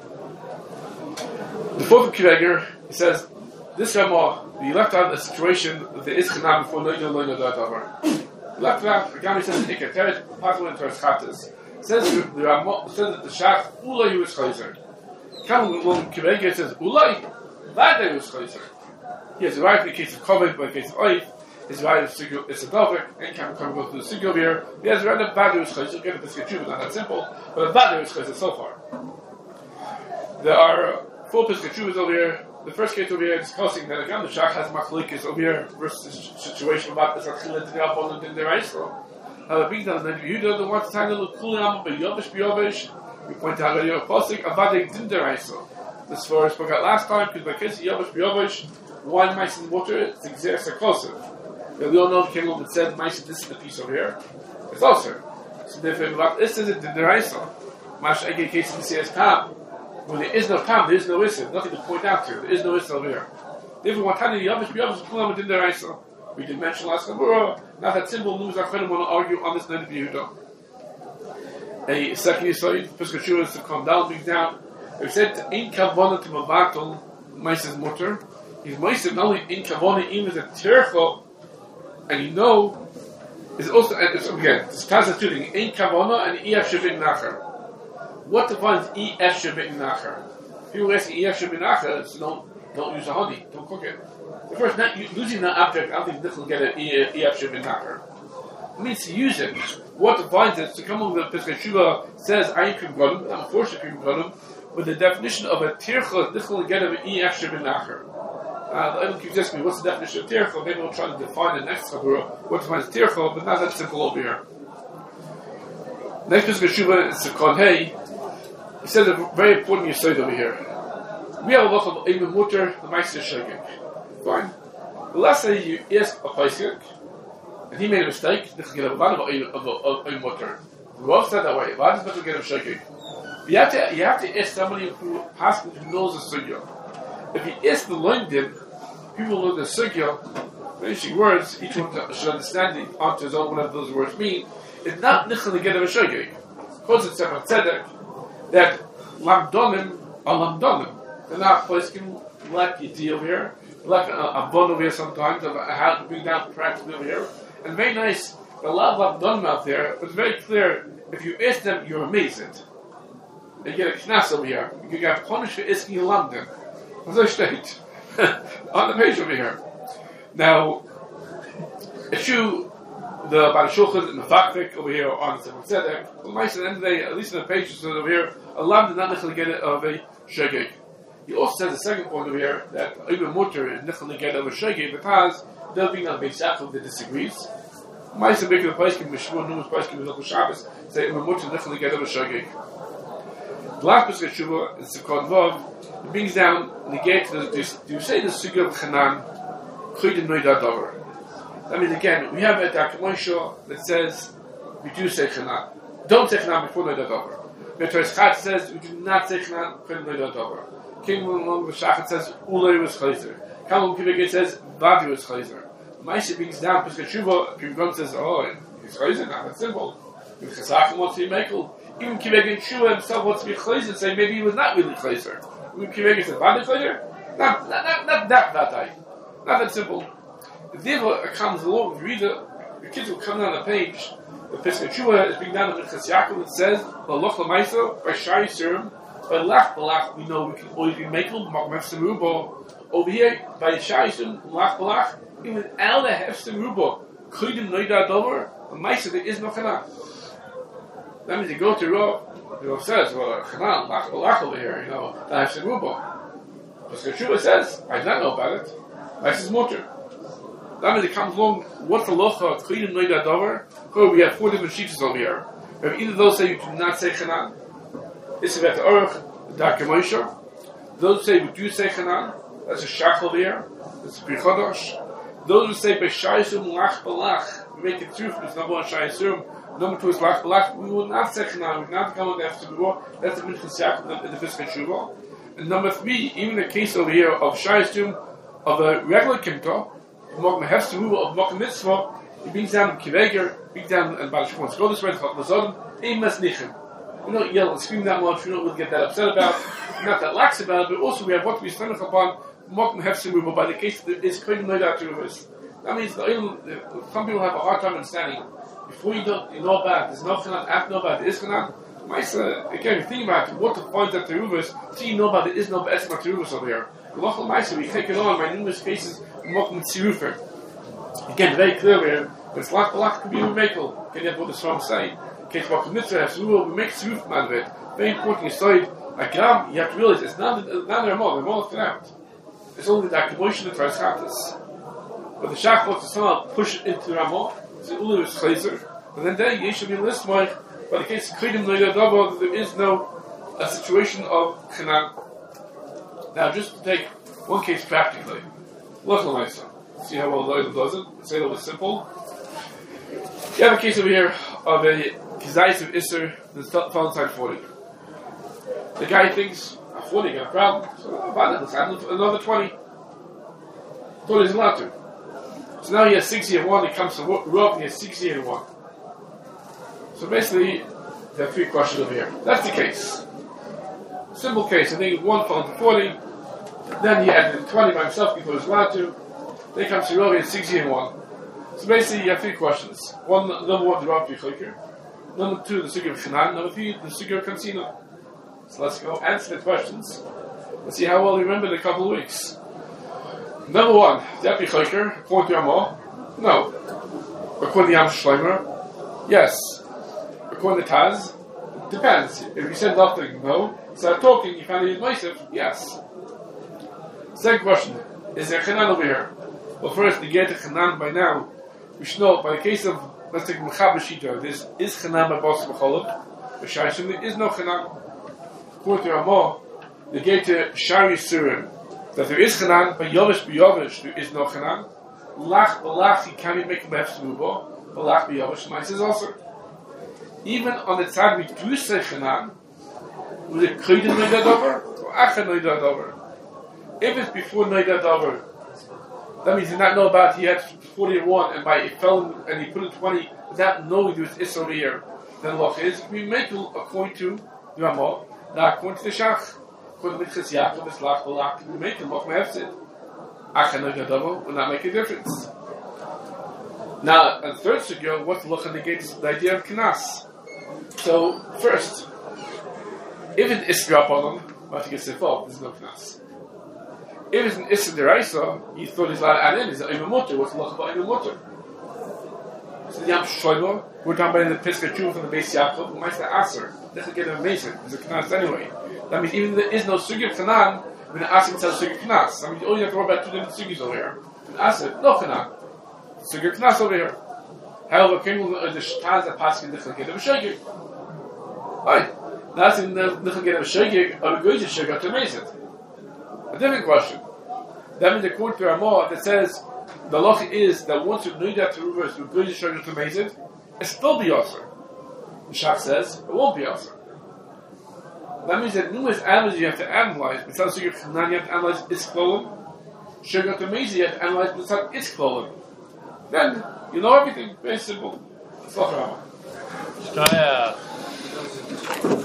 The fourth of Kivega, he says, this Ramah, he left out a situation that there is chanam before no no no no davar. He left it out. The Gami says in Ikateret, possible into his chatas. Says the Ramah says that the Shach Ulay he was chayzer. Come along, Kivega says Ulay that day was chayzer. He has arrived in the case of Kovet, but in the case of Oif, his right of Sigil is a Dovik, and can come go through the Sigil here. He has read a bad day was chayzer. Get the Piskei not that simple, but a bad day was chayzer so far. There are four Piskei Teshuvos over here. The first case over here is discussing that again the Shach has machlokes over here versus the situation about this Achila to the Apollo in their Israel. Now the big down then Yehuda the one time the Kulam by Yovish Biovish, we point out already a posting Avadek din der Israel. This for spoke out last time because by case Yovish Biovish, one mice in water, it's exerts closer. We all know the came along and said mice this is the piece over here. It's also. So therefore this is it din der Israel. Mash Ege case in C S Tam. When there is no tam, there is no issa. Nothing to point out to. There is no issa over here. Therefore, what time the Yavish B'Yavish Kulam within their issa. We did mention last time. Now that simple news, I couldn't want to argue on this night of Yehuda. A second Yisrael, Piskei Teshuvos to calm down, bring down. We said in Kavana to Mavatal, Maisa's mutter. He's Maisa not only in Kavana, even as a tercha, and you know, is also and it's, again. This class is two things: in Kavana and Ef Shavin Nachar. What defines E F Shavin Nachar? People ask E F Shavin Nachar, it's known don't use the honey, don't cook it. The first, not losing that object, I don't think this will get an E F Shim Nachar. It means to use it. What defines it? To come over the Pesach Shuvah says, Ayin Krim Godim, I'm forced to Krim Godim, with the definition of a tircha, this will get an E F Shim Nachar. Uh, the Eilim keeps asking me, what's the definition of tircha? Maybe we'll try to define the next Chabura, what defines tircha, but not that simple over here. Next Pesach Shuvah is Sekon Hey. He says a very important yesod over here. We have a lot of Eilim Mutter, the Meister Shegek. Fine. The last day you ask a Pesach, and he made a mistake, they can get a lot of Eilim Mutter. The Rav said that way, why does it get a Shegek? You have to, you have to ask somebody who has, who knows the sugya. If you ask the London, people know the sugya, finishing words, each one should understand it onto his own, whatever those words mean. It's not nichel to get a shogeg. Because it's a tzedek that lamdonim are lamdonim. They're not posting like you see over here, like a, a bun over here sometimes, of how to bring down practically over here. And very nice, there are a lot of lamdonim out there, but it's very clear, if you ask them, you're amazed. You get a knas over here. You get punished for asking a London. What's the state? On the page over here. Now, if you, the Baal Shulchan and the Fakvik over here on the Sefer Tzedek, the mice at the end of the day, at least in the pages over here, a London not necessarily get it of a Shegeg. He also says the second point over here, that even Mutter is necessarily get it of a Shegeg, because there'll be no Beis Yaakov that disagrees. Mice are making a place, can be Shmuel, numerous place, can be Local Shabbos, say even Mutter necessarily get it of a Shegeg. The last Pesach Shuvah is the Sekon Vav. It brings down the gate to the, do you say the Sugya of Chanan, Chaydim Noida Dover? That means again, we have a Dakamosha that says, we do say Chanan. Don't say Chanan before Noida Dover. Meteres Chat says, we do not say Chanan, Chaydim Noida Dover. King Long Vashachat says, Ulay was Chayzer. Kalom Kivigit says, Vadi was Chayzer. Maisha brings down Pesach Shuvah, Pimgon says, oh, he's Chayzer, not that simple. If Chesachim wants to be Mekel, even Kivegin Shua himself wants to be Chayzer and say maybe he was not really Chayzer. Even Kivegin said, Vadi Chayzer? Not, not, not, not that Vadai. Not that simple. If the Deva comes along, if you read it, the kids will come down the page, the Pesach Shuvah is being down in Minchas Yaakov, it says, L'loch l'maisa, by Shari Surim, by Lach Balach, we know we can always be Mekel, Hefsim Rubo. Over here, by Shari Surim, Lach Balach, even Al the Hefsim Rubo, Chaydim Noida Dover, the Maisa, there is no Chanan. That means you go to Rav, the Rav says, well, Chanan, Lach Balach over here, you know, the Hefsim Rubo. But Shuvah says, I don't know about it. This is Mutter. That means it comes along, what's the locha of Chaydim Noida Dover? We have four different sheets over here. We have either those say you do not say Chanan, this is about the Aruch, the Dakamosha. Those who say we do say Chanan, that's a Shach over here, that's a Pri Chodosh. Those who say B'Shayisum Lach Balach, we make it true, it's number one Shayisum, number two is Lach Balach, we will not say Chanan, we will not come on after the war, that's the Minchas Yaakov in the Pesach Shuvah. And number three, even the case over here of Shayisum, of a regular Kimto, of Mokum Hefsim Ruba, of Mokum Mitzvah, he brings down Kiveger, brings down and Baal Shulchan go this way, Chok Mazodim, Ein Mas Nichem. We don't yell and scream that much, we don't really get that upset about, not that lax about it, but also we have what we stand upon, Mokum Hefsim Ruba, by the case that is Kodim Noida Teruvus. That means the, some people have a hard time understanding. Before you don't you know about it, there's no Chanan, after you know about it, there is Chanan. Maisa, again, you think about it, what to point at Teruvus, so you know about it, there is no Be'etzma Teruvus over here. Lochel Maisa, we take it on by numerous cases, Mokum Tzirufer. Again, very clear here, but it's Lach Balach could be a Mekel. Can you have what the Sram say? In case Mokum Mitzvah has rule, we make Tziruf out of it. Very important, you saw it, a gram, you have to realize, it's not the Ramah, the Ramah left it out. It's only the Akimotion and Tvaras But the Shach wants to somehow push it into the Ramah, it's the Ulu is Chayzer, and then there you should be a list more, but in case Chaydim Noida Dover, there is no a situation of Chanan. Now, just to take one case practically, look at myself. See how well Loilam does it? Say that was simple. You have a case over here of a Kizayis of Isser that's found inside forty. The guy thinks, forty, got a problem. So, oh, about it, let's add another twenty. twenty is allowed to. So now he has sixty and one, he comes to Rav and he has sixty and one. So basically, there are three questions over here. That's the case. Simple case, I think one fell into forty, then he added twenty by himself because he was allowed to, then he comes to Rav and he has sixty and one. So basically, you have three questions. One, number one, the Rav B'Chayker. Number two, the Sugya of Chanan. Number three, the Sugya of Kansina. So let's go answer the questions. Let's see how well you remember in a couple of weeks. Number one, that be chayker, according to Ramah? No. According to Yam Shleimer? Yes. According to Taz? Depends. If you said nothing, no. Start talking, you found it Yisif? Yes. Second question, is there Chanan over here? Well, first, to get to Chanan by now, we should know, by the case of, let's take Mechaber Shita, this is Chanan by Bas B'cholok, but Shaishim, there is no Chanan. According to Ramah, the get to Shari Surim, that there is Chanan, by Yovish B'Yovish, there is no Chanan. Lach B'lach, you can't make a Mefs Rubo, B'lach B'Yovish, Mice is also. Even on the side we do say Chanan, was it Koyden Noida Dover, or Acha Noida Dover? If it's before Noida Dover, that means he did not know about he had forty-one, and by it fell and he put it twenty without knowing there was Is over here. Then Loch is, we make it according to the Ramah, not according to the Shach. According to Minchas Yaakov, it's Lach B'lach, we make it Loch Mehefzid. Acha Noida Dover will not make a difference. Now, at the third sugya, what's the Loch negates the idea of Knas? So, first, if it is Isra upon him, what you can say, oh, there's no Knas. If it's an Isra Deraisa, he thought he's allowed to add in, he's an Imamotor, what's the Loch about Imamotor? So the Yam Shlomo, we're talking about in the Pesach Tshuva from the Beis Yaakov, who might say Aser, that's get him amazing, there's a Knas anyway. That means even if there is no Sugya of Chanan, when the Aser tells Sugya Knas, I mean, you only have to worry about two different Sugyas over here. With Aser, no Chanan. Sugya Knas over here. However, King will the Shtaz that pass in the Chagid of a Shagig. Right. That's in the Chagid of a Shagig, or the Goyz of Shagig to amaze it. A different question. That means according to Ramah that says the loch is that once you know that to reverse with Goyz of Shagig to amaze it, it still be Yasser. The Shach says it won't be Yasser. That means that numerous animals you have to analyze, besides Shagig Chanan you have to analyze its clothing, Shagig to amaze you have to analyze besides its clothing. Then you know everything. Very simple. It's not Ramah. Shkaya.